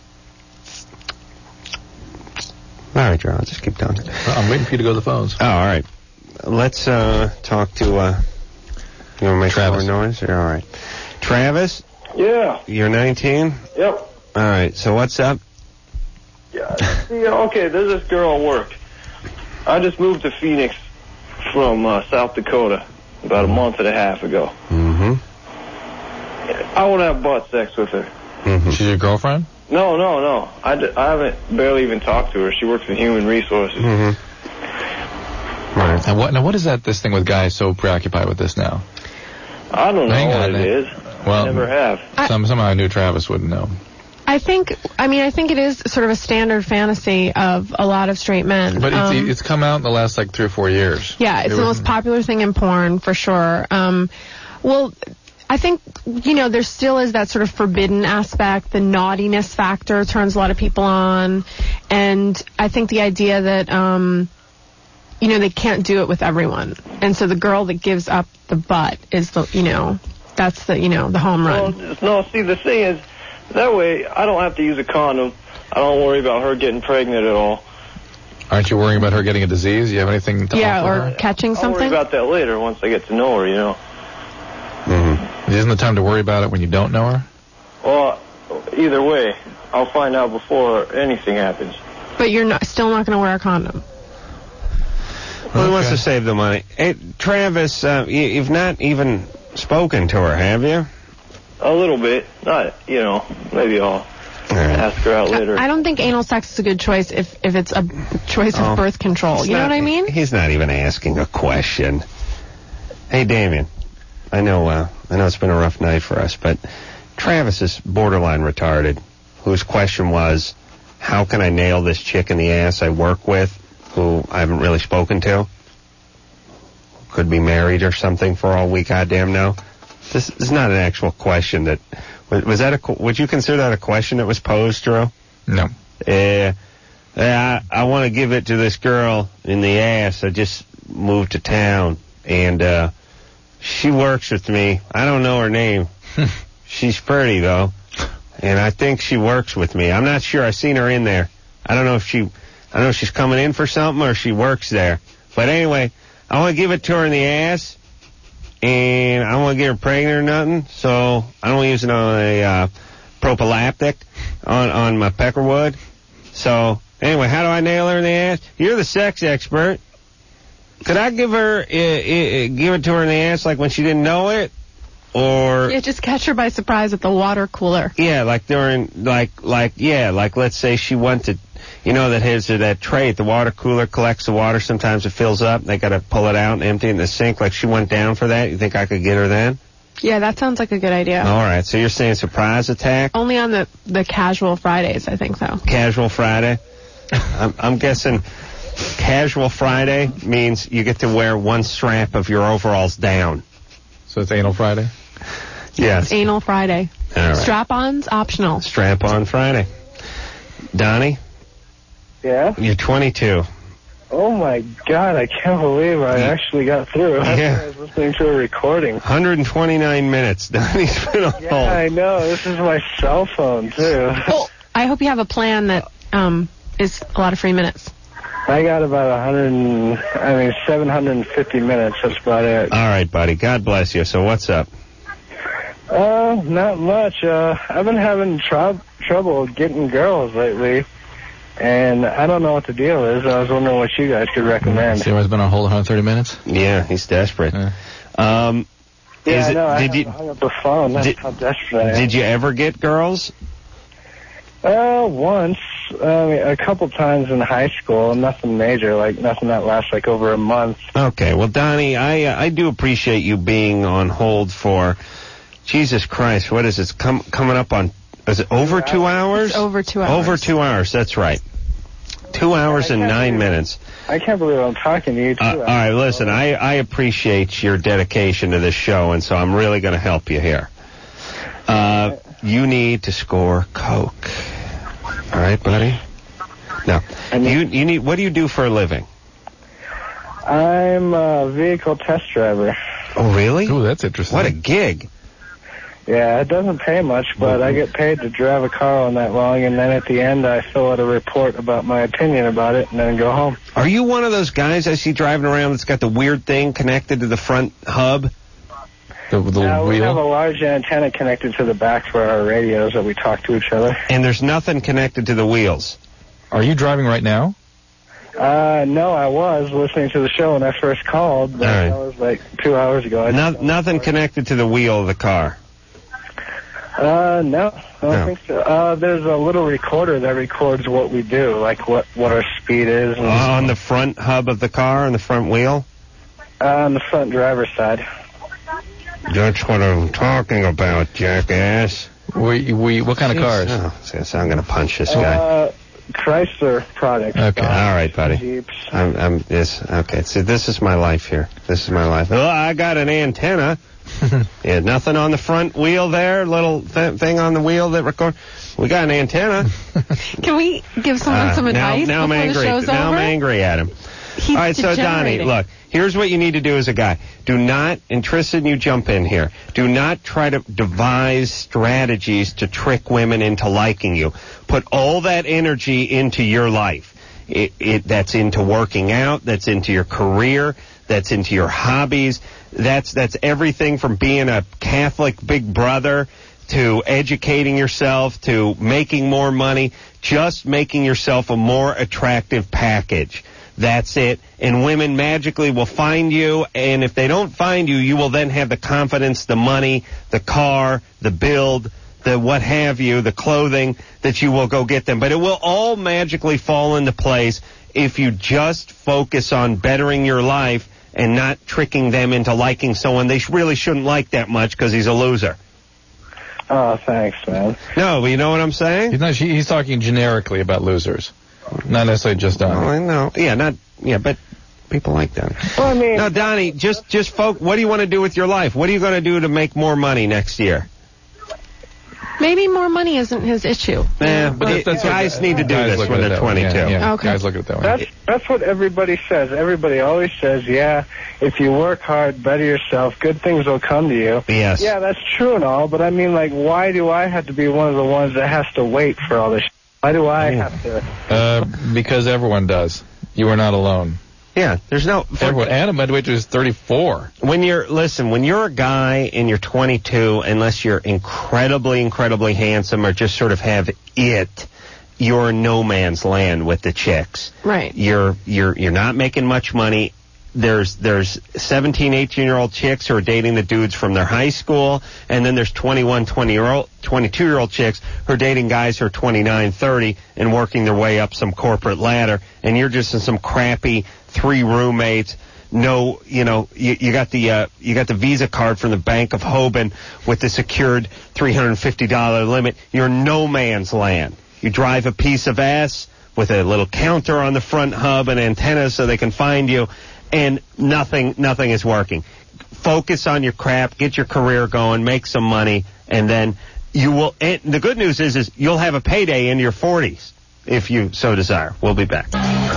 All right, Drew, I'll just keep talking. I'm waiting for you to go to the phones. Oh, all right. Let's talk to, you want to make Travis. more noise? All right. Travis? Yeah. You're 19? Yep. All right, so what's up? Yeah, okay, there's this girl at work. I just moved to Phoenix from South Dakota about a month and a half ago. Mm-hmm. I want to have butt sex with her. Mm-hmm. She's your girlfriend? No. I haven't barely even talked to her. She works in human resources. Mm-hmm. And what is this thing with guys so preoccupied with this now? I don't know what it is. Well, I never have. Somehow I knew Travis wouldn't know. I think it is sort of a standard fantasy of a lot of straight men. But it's come out in the last 3 or 4 years. Yeah, it's the most popular thing in porn for sure. Well, I think, there still is that sort of forbidden aspect. The naughtiness factor turns a lot of people on. And I think the idea that, they can't do it with everyone. And so the girl that gives up the butt is that's the home run. Well, no, see, the thing is, that way I don't have to use a condom. I don't worry about her getting pregnant at all. Aren't you worrying about her getting a disease? Do you have anything to offer or her? Catching something? I'll worry about that later once I get to know her, Mm-hmm. Isn't the time to worry about it when you don't know her? Well, either way, I'll find out before anything happens. But you're still not going to wear a condom. Well, he wants to save the money. Hey, Travis, you've not even spoken to her, have you? A little bit. Not, maybe I'll ask her out later. I don't think anal sex is a good choice if it's a choice of birth control. You know what I mean? He's not even asking a question. Hey, Damien, I know it's been a rough night for us, but Travis is borderline retarded, whose question was, how can I nail this chick in the ass I work with, who I haven't really spoken to? Could be married or something for all we goddamn know. This is not an actual question that... would you consider that a question that was posed, Drew? No. I want to give it to this girl in the ass. I just moved to town, and she works with me. I don't know her name. She's pretty, though, and I think she works with me. I'm not sure. I've seen her in there. I don't know if she's coming in for something or she works there. But anyway, I want to give it to her in the ass. And I don't want to get her pregnant or nothing, so I don't want to use it on a prophylactic on my peckerwood. So, anyway, how do I nail her in the ass? You're the sex expert. Could I give it to her in the ass like when she didn't know it? Or... Yeah, just catch her by surprise at the water cooler. Yeah, like during, like let's say she went to... that tray at the water cooler collects the water. Sometimes it fills up. They got to pull it out and empty it in the sink. Like she went down for that. You think I could get her then? Yeah, that sounds like a good idea. All right. So you're saying surprise attack? Only on the casual Fridays, I think, though. Casual Friday? I'm guessing casual Friday means you get to wear one strap of your overalls down. So it's Anal Friday? Yes. It's Anal Friday. All right. Strap-ons, optional. Strap-on Friday. Donnie? Yeah? You're 22. Oh, my God, I can't believe I actually got through. Yeah. I was listening to a recording. 129 minutes. Donnie's been on hold. Yeah, I know. This is my cell phone, too. Well, I hope you have a plan that is a lot of free minutes. I got about 750 minutes. That's about it. All right, buddy. God bless you. So what's up? Not much. I've been having trouble getting girls lately. And I don't know what the deal is. I was wondering what you guys could recommend. Sarah's been on hold 130 minutes? Yeah, he's desperate. I know. I hung up the phone. That's how desperate I am. Did you ever get girls? Once. A couple times in high school. Nothing major. Nothing that lasts over a month. Okay. Well, Donnie, I do appreciate you being on hold for... Jesus Christ, what is it? Coming up on... Is it over 2 hours? It's over 2 hours. Over 2 hours, that's right. 2 hours and 9 minutes. I can't believe I'm talking to you, too. All right, listen, I appreciate your dedication to this show, and so I'm really going to help you here. You need to score Coke. All right, buddy? Now, you need... What do you do for a living? I'm a vehicle test driver. Oh, really? Ooh, that's interesting. What a gig. Yeah, it doesn't pay much, but I get paid to drive a car all night long, and then at the end I fill out a report about my opinion about it, and then go home. Are you one of those guys I see driving around that's got the weird thing connected to the front hub? The wheel? We have a large antenna connected to the back for our radios that we talk to each other. And there's nothing connected to the wheels? Are you driving right now? No, I was listening to the show when I first called, but that was 2 hours ago. Nothing connected to the wheel of the car? No, I don't think so. There's a little recorder that records what we do, what our speed is. On the front hub of the car, on the front wheel? On the front driver's side. That's what I'm talking about, jackass. What kind of cars? Oh, so I'm going to punch this guy. Chrysler products. Okay. All right, buddy. Jeeps. Okay. See, this is my life here. This is my life. Oh, I got an antenna. Yeah, nothing on the front wheel there. Little thing on the wheel that record. We got an antenna. Can we give someone some advice now I'm before angry. the show's over? Now I'm angry at him. He's all right, so Donnie, degenerating. look. Here's what you need to do as a guy. Do not, and Tristan, you jump in here. Do not try to devise strategies to trick women into liking you. Put all that energy into your life. That's into working out. That's into your career. That's into your hobbies. That's everything from being a Catholic big brother to educating yourself to making more money. Just making yourself a more attractive package. That's it. And women magically will find you, and if they don't find you, you will then have the confidence, the money, the car, the build, the what have you, the clothing, that you will go get them. But it will all magically fall into place if you just focus on bettering your life and not tricking them into liking someone they really shouldn't like that much because he's a loser. Oh, thanks, man. No, you know what I'm saying? He's talking generically about losers. Not necessarily just Donnie. Oh, I know. Yeah, but people like Donnie. Well, I mean... No, Donnie, just what do you want to do with your life? What are you going to do to make more money next year? Maybe more money isn't his issue. Yeah, but guys need to do this when they're 22. Yeah, okay. Guys look at it that way. That's what everybody says. Everybody always says, yeah, if you work hard, better yourself, good things will come to you. Yes. Yeah, that's true and all, but I mean, like, why do I have to be one of the ones that has to wait for all this? Why do I have to? Because everyone does. You are not alone. Yeah, there's no... Everyone. Adam Medwidge is 34. When you're a guy and you're 22, unless you're incredibly, incredibly handsome or just sort of have it, you're in no man's land with the chicks. Right. You're not making much money. There's 17, 18-year-old chicks who are dating the dudes from their high school, and then there's 21, 22-year-old chicks who are dating guys who are 29, 30 and working their way up some corporate ladder, and you're just in some crappy 3 roommates. No, you got the Visa card from the Bank of Hoban with the secured $350 limit. You're no man's land. You drive a piece of ass with a little counter on the front hub and antennas so they can find you. And nothing is working. Focus on your crap, get your career going, make some money, and then you will. And the good news is you'll have a payday in your 40s if you so desire. We'll be back.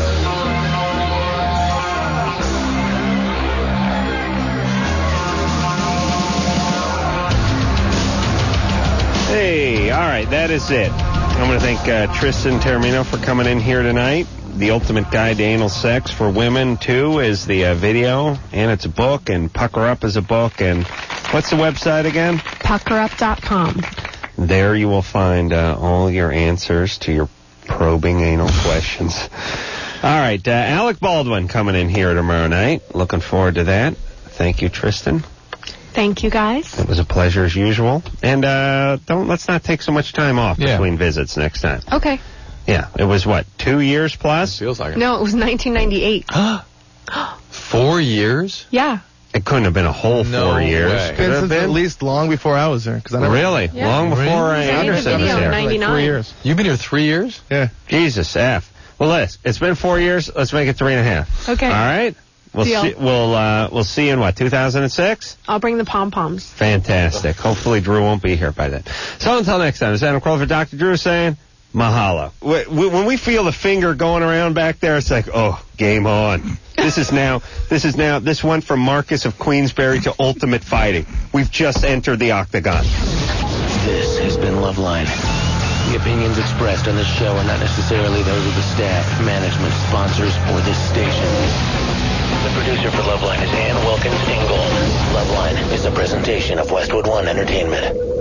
Hey, all right, that is it. I'm going to thank Tristan Taormino for coming in here tonight. The Ultimate Guide to Anal Sex for Women, too, is the video, and it's a book, and Pucker Up is a book, and what's the website again? Puckerup.com. There you will find all your answers to your probing anal questions. All right, Alec Baldwin coming in here tomorrow night. Looking forward to that. Thank you, Tristan. Thank you, guys. It was a pleasure as usual. And let's not take so much time off between visits next time. Okay. Yeah, it was 2 years plus? Feels like it. No, it was 1998. 4 years? Yeah. It couldn't have been a whole 4 years. It's been at least long before I was there. Really? Yeah. Long before Anderson was there. 99. 3 years. You've been here 3 years? Yeah. Jesus F. Well, it's been 4 years. Let's make it 3.5. Okay. All right. We'll see you in 2006? I'll bring the pom-poms. Fantastic. Hopefully Drew won't be here by then. So until next time, this is Adam Crawford, Dr. Drew saying mahalo. When we feel the finger going around back there, it's like, oh, game on. This went from Marcus of Queensberry to Ultimate Fighting. We've just entered the octagon. This has been Loveline. The opinions expressed on this show are not necessarily those of the staff, management, sponsors, or this station. The producer for Loveline is Ann Wilkins Ingold. Loveline is a presentation of Westwood One Entertainment.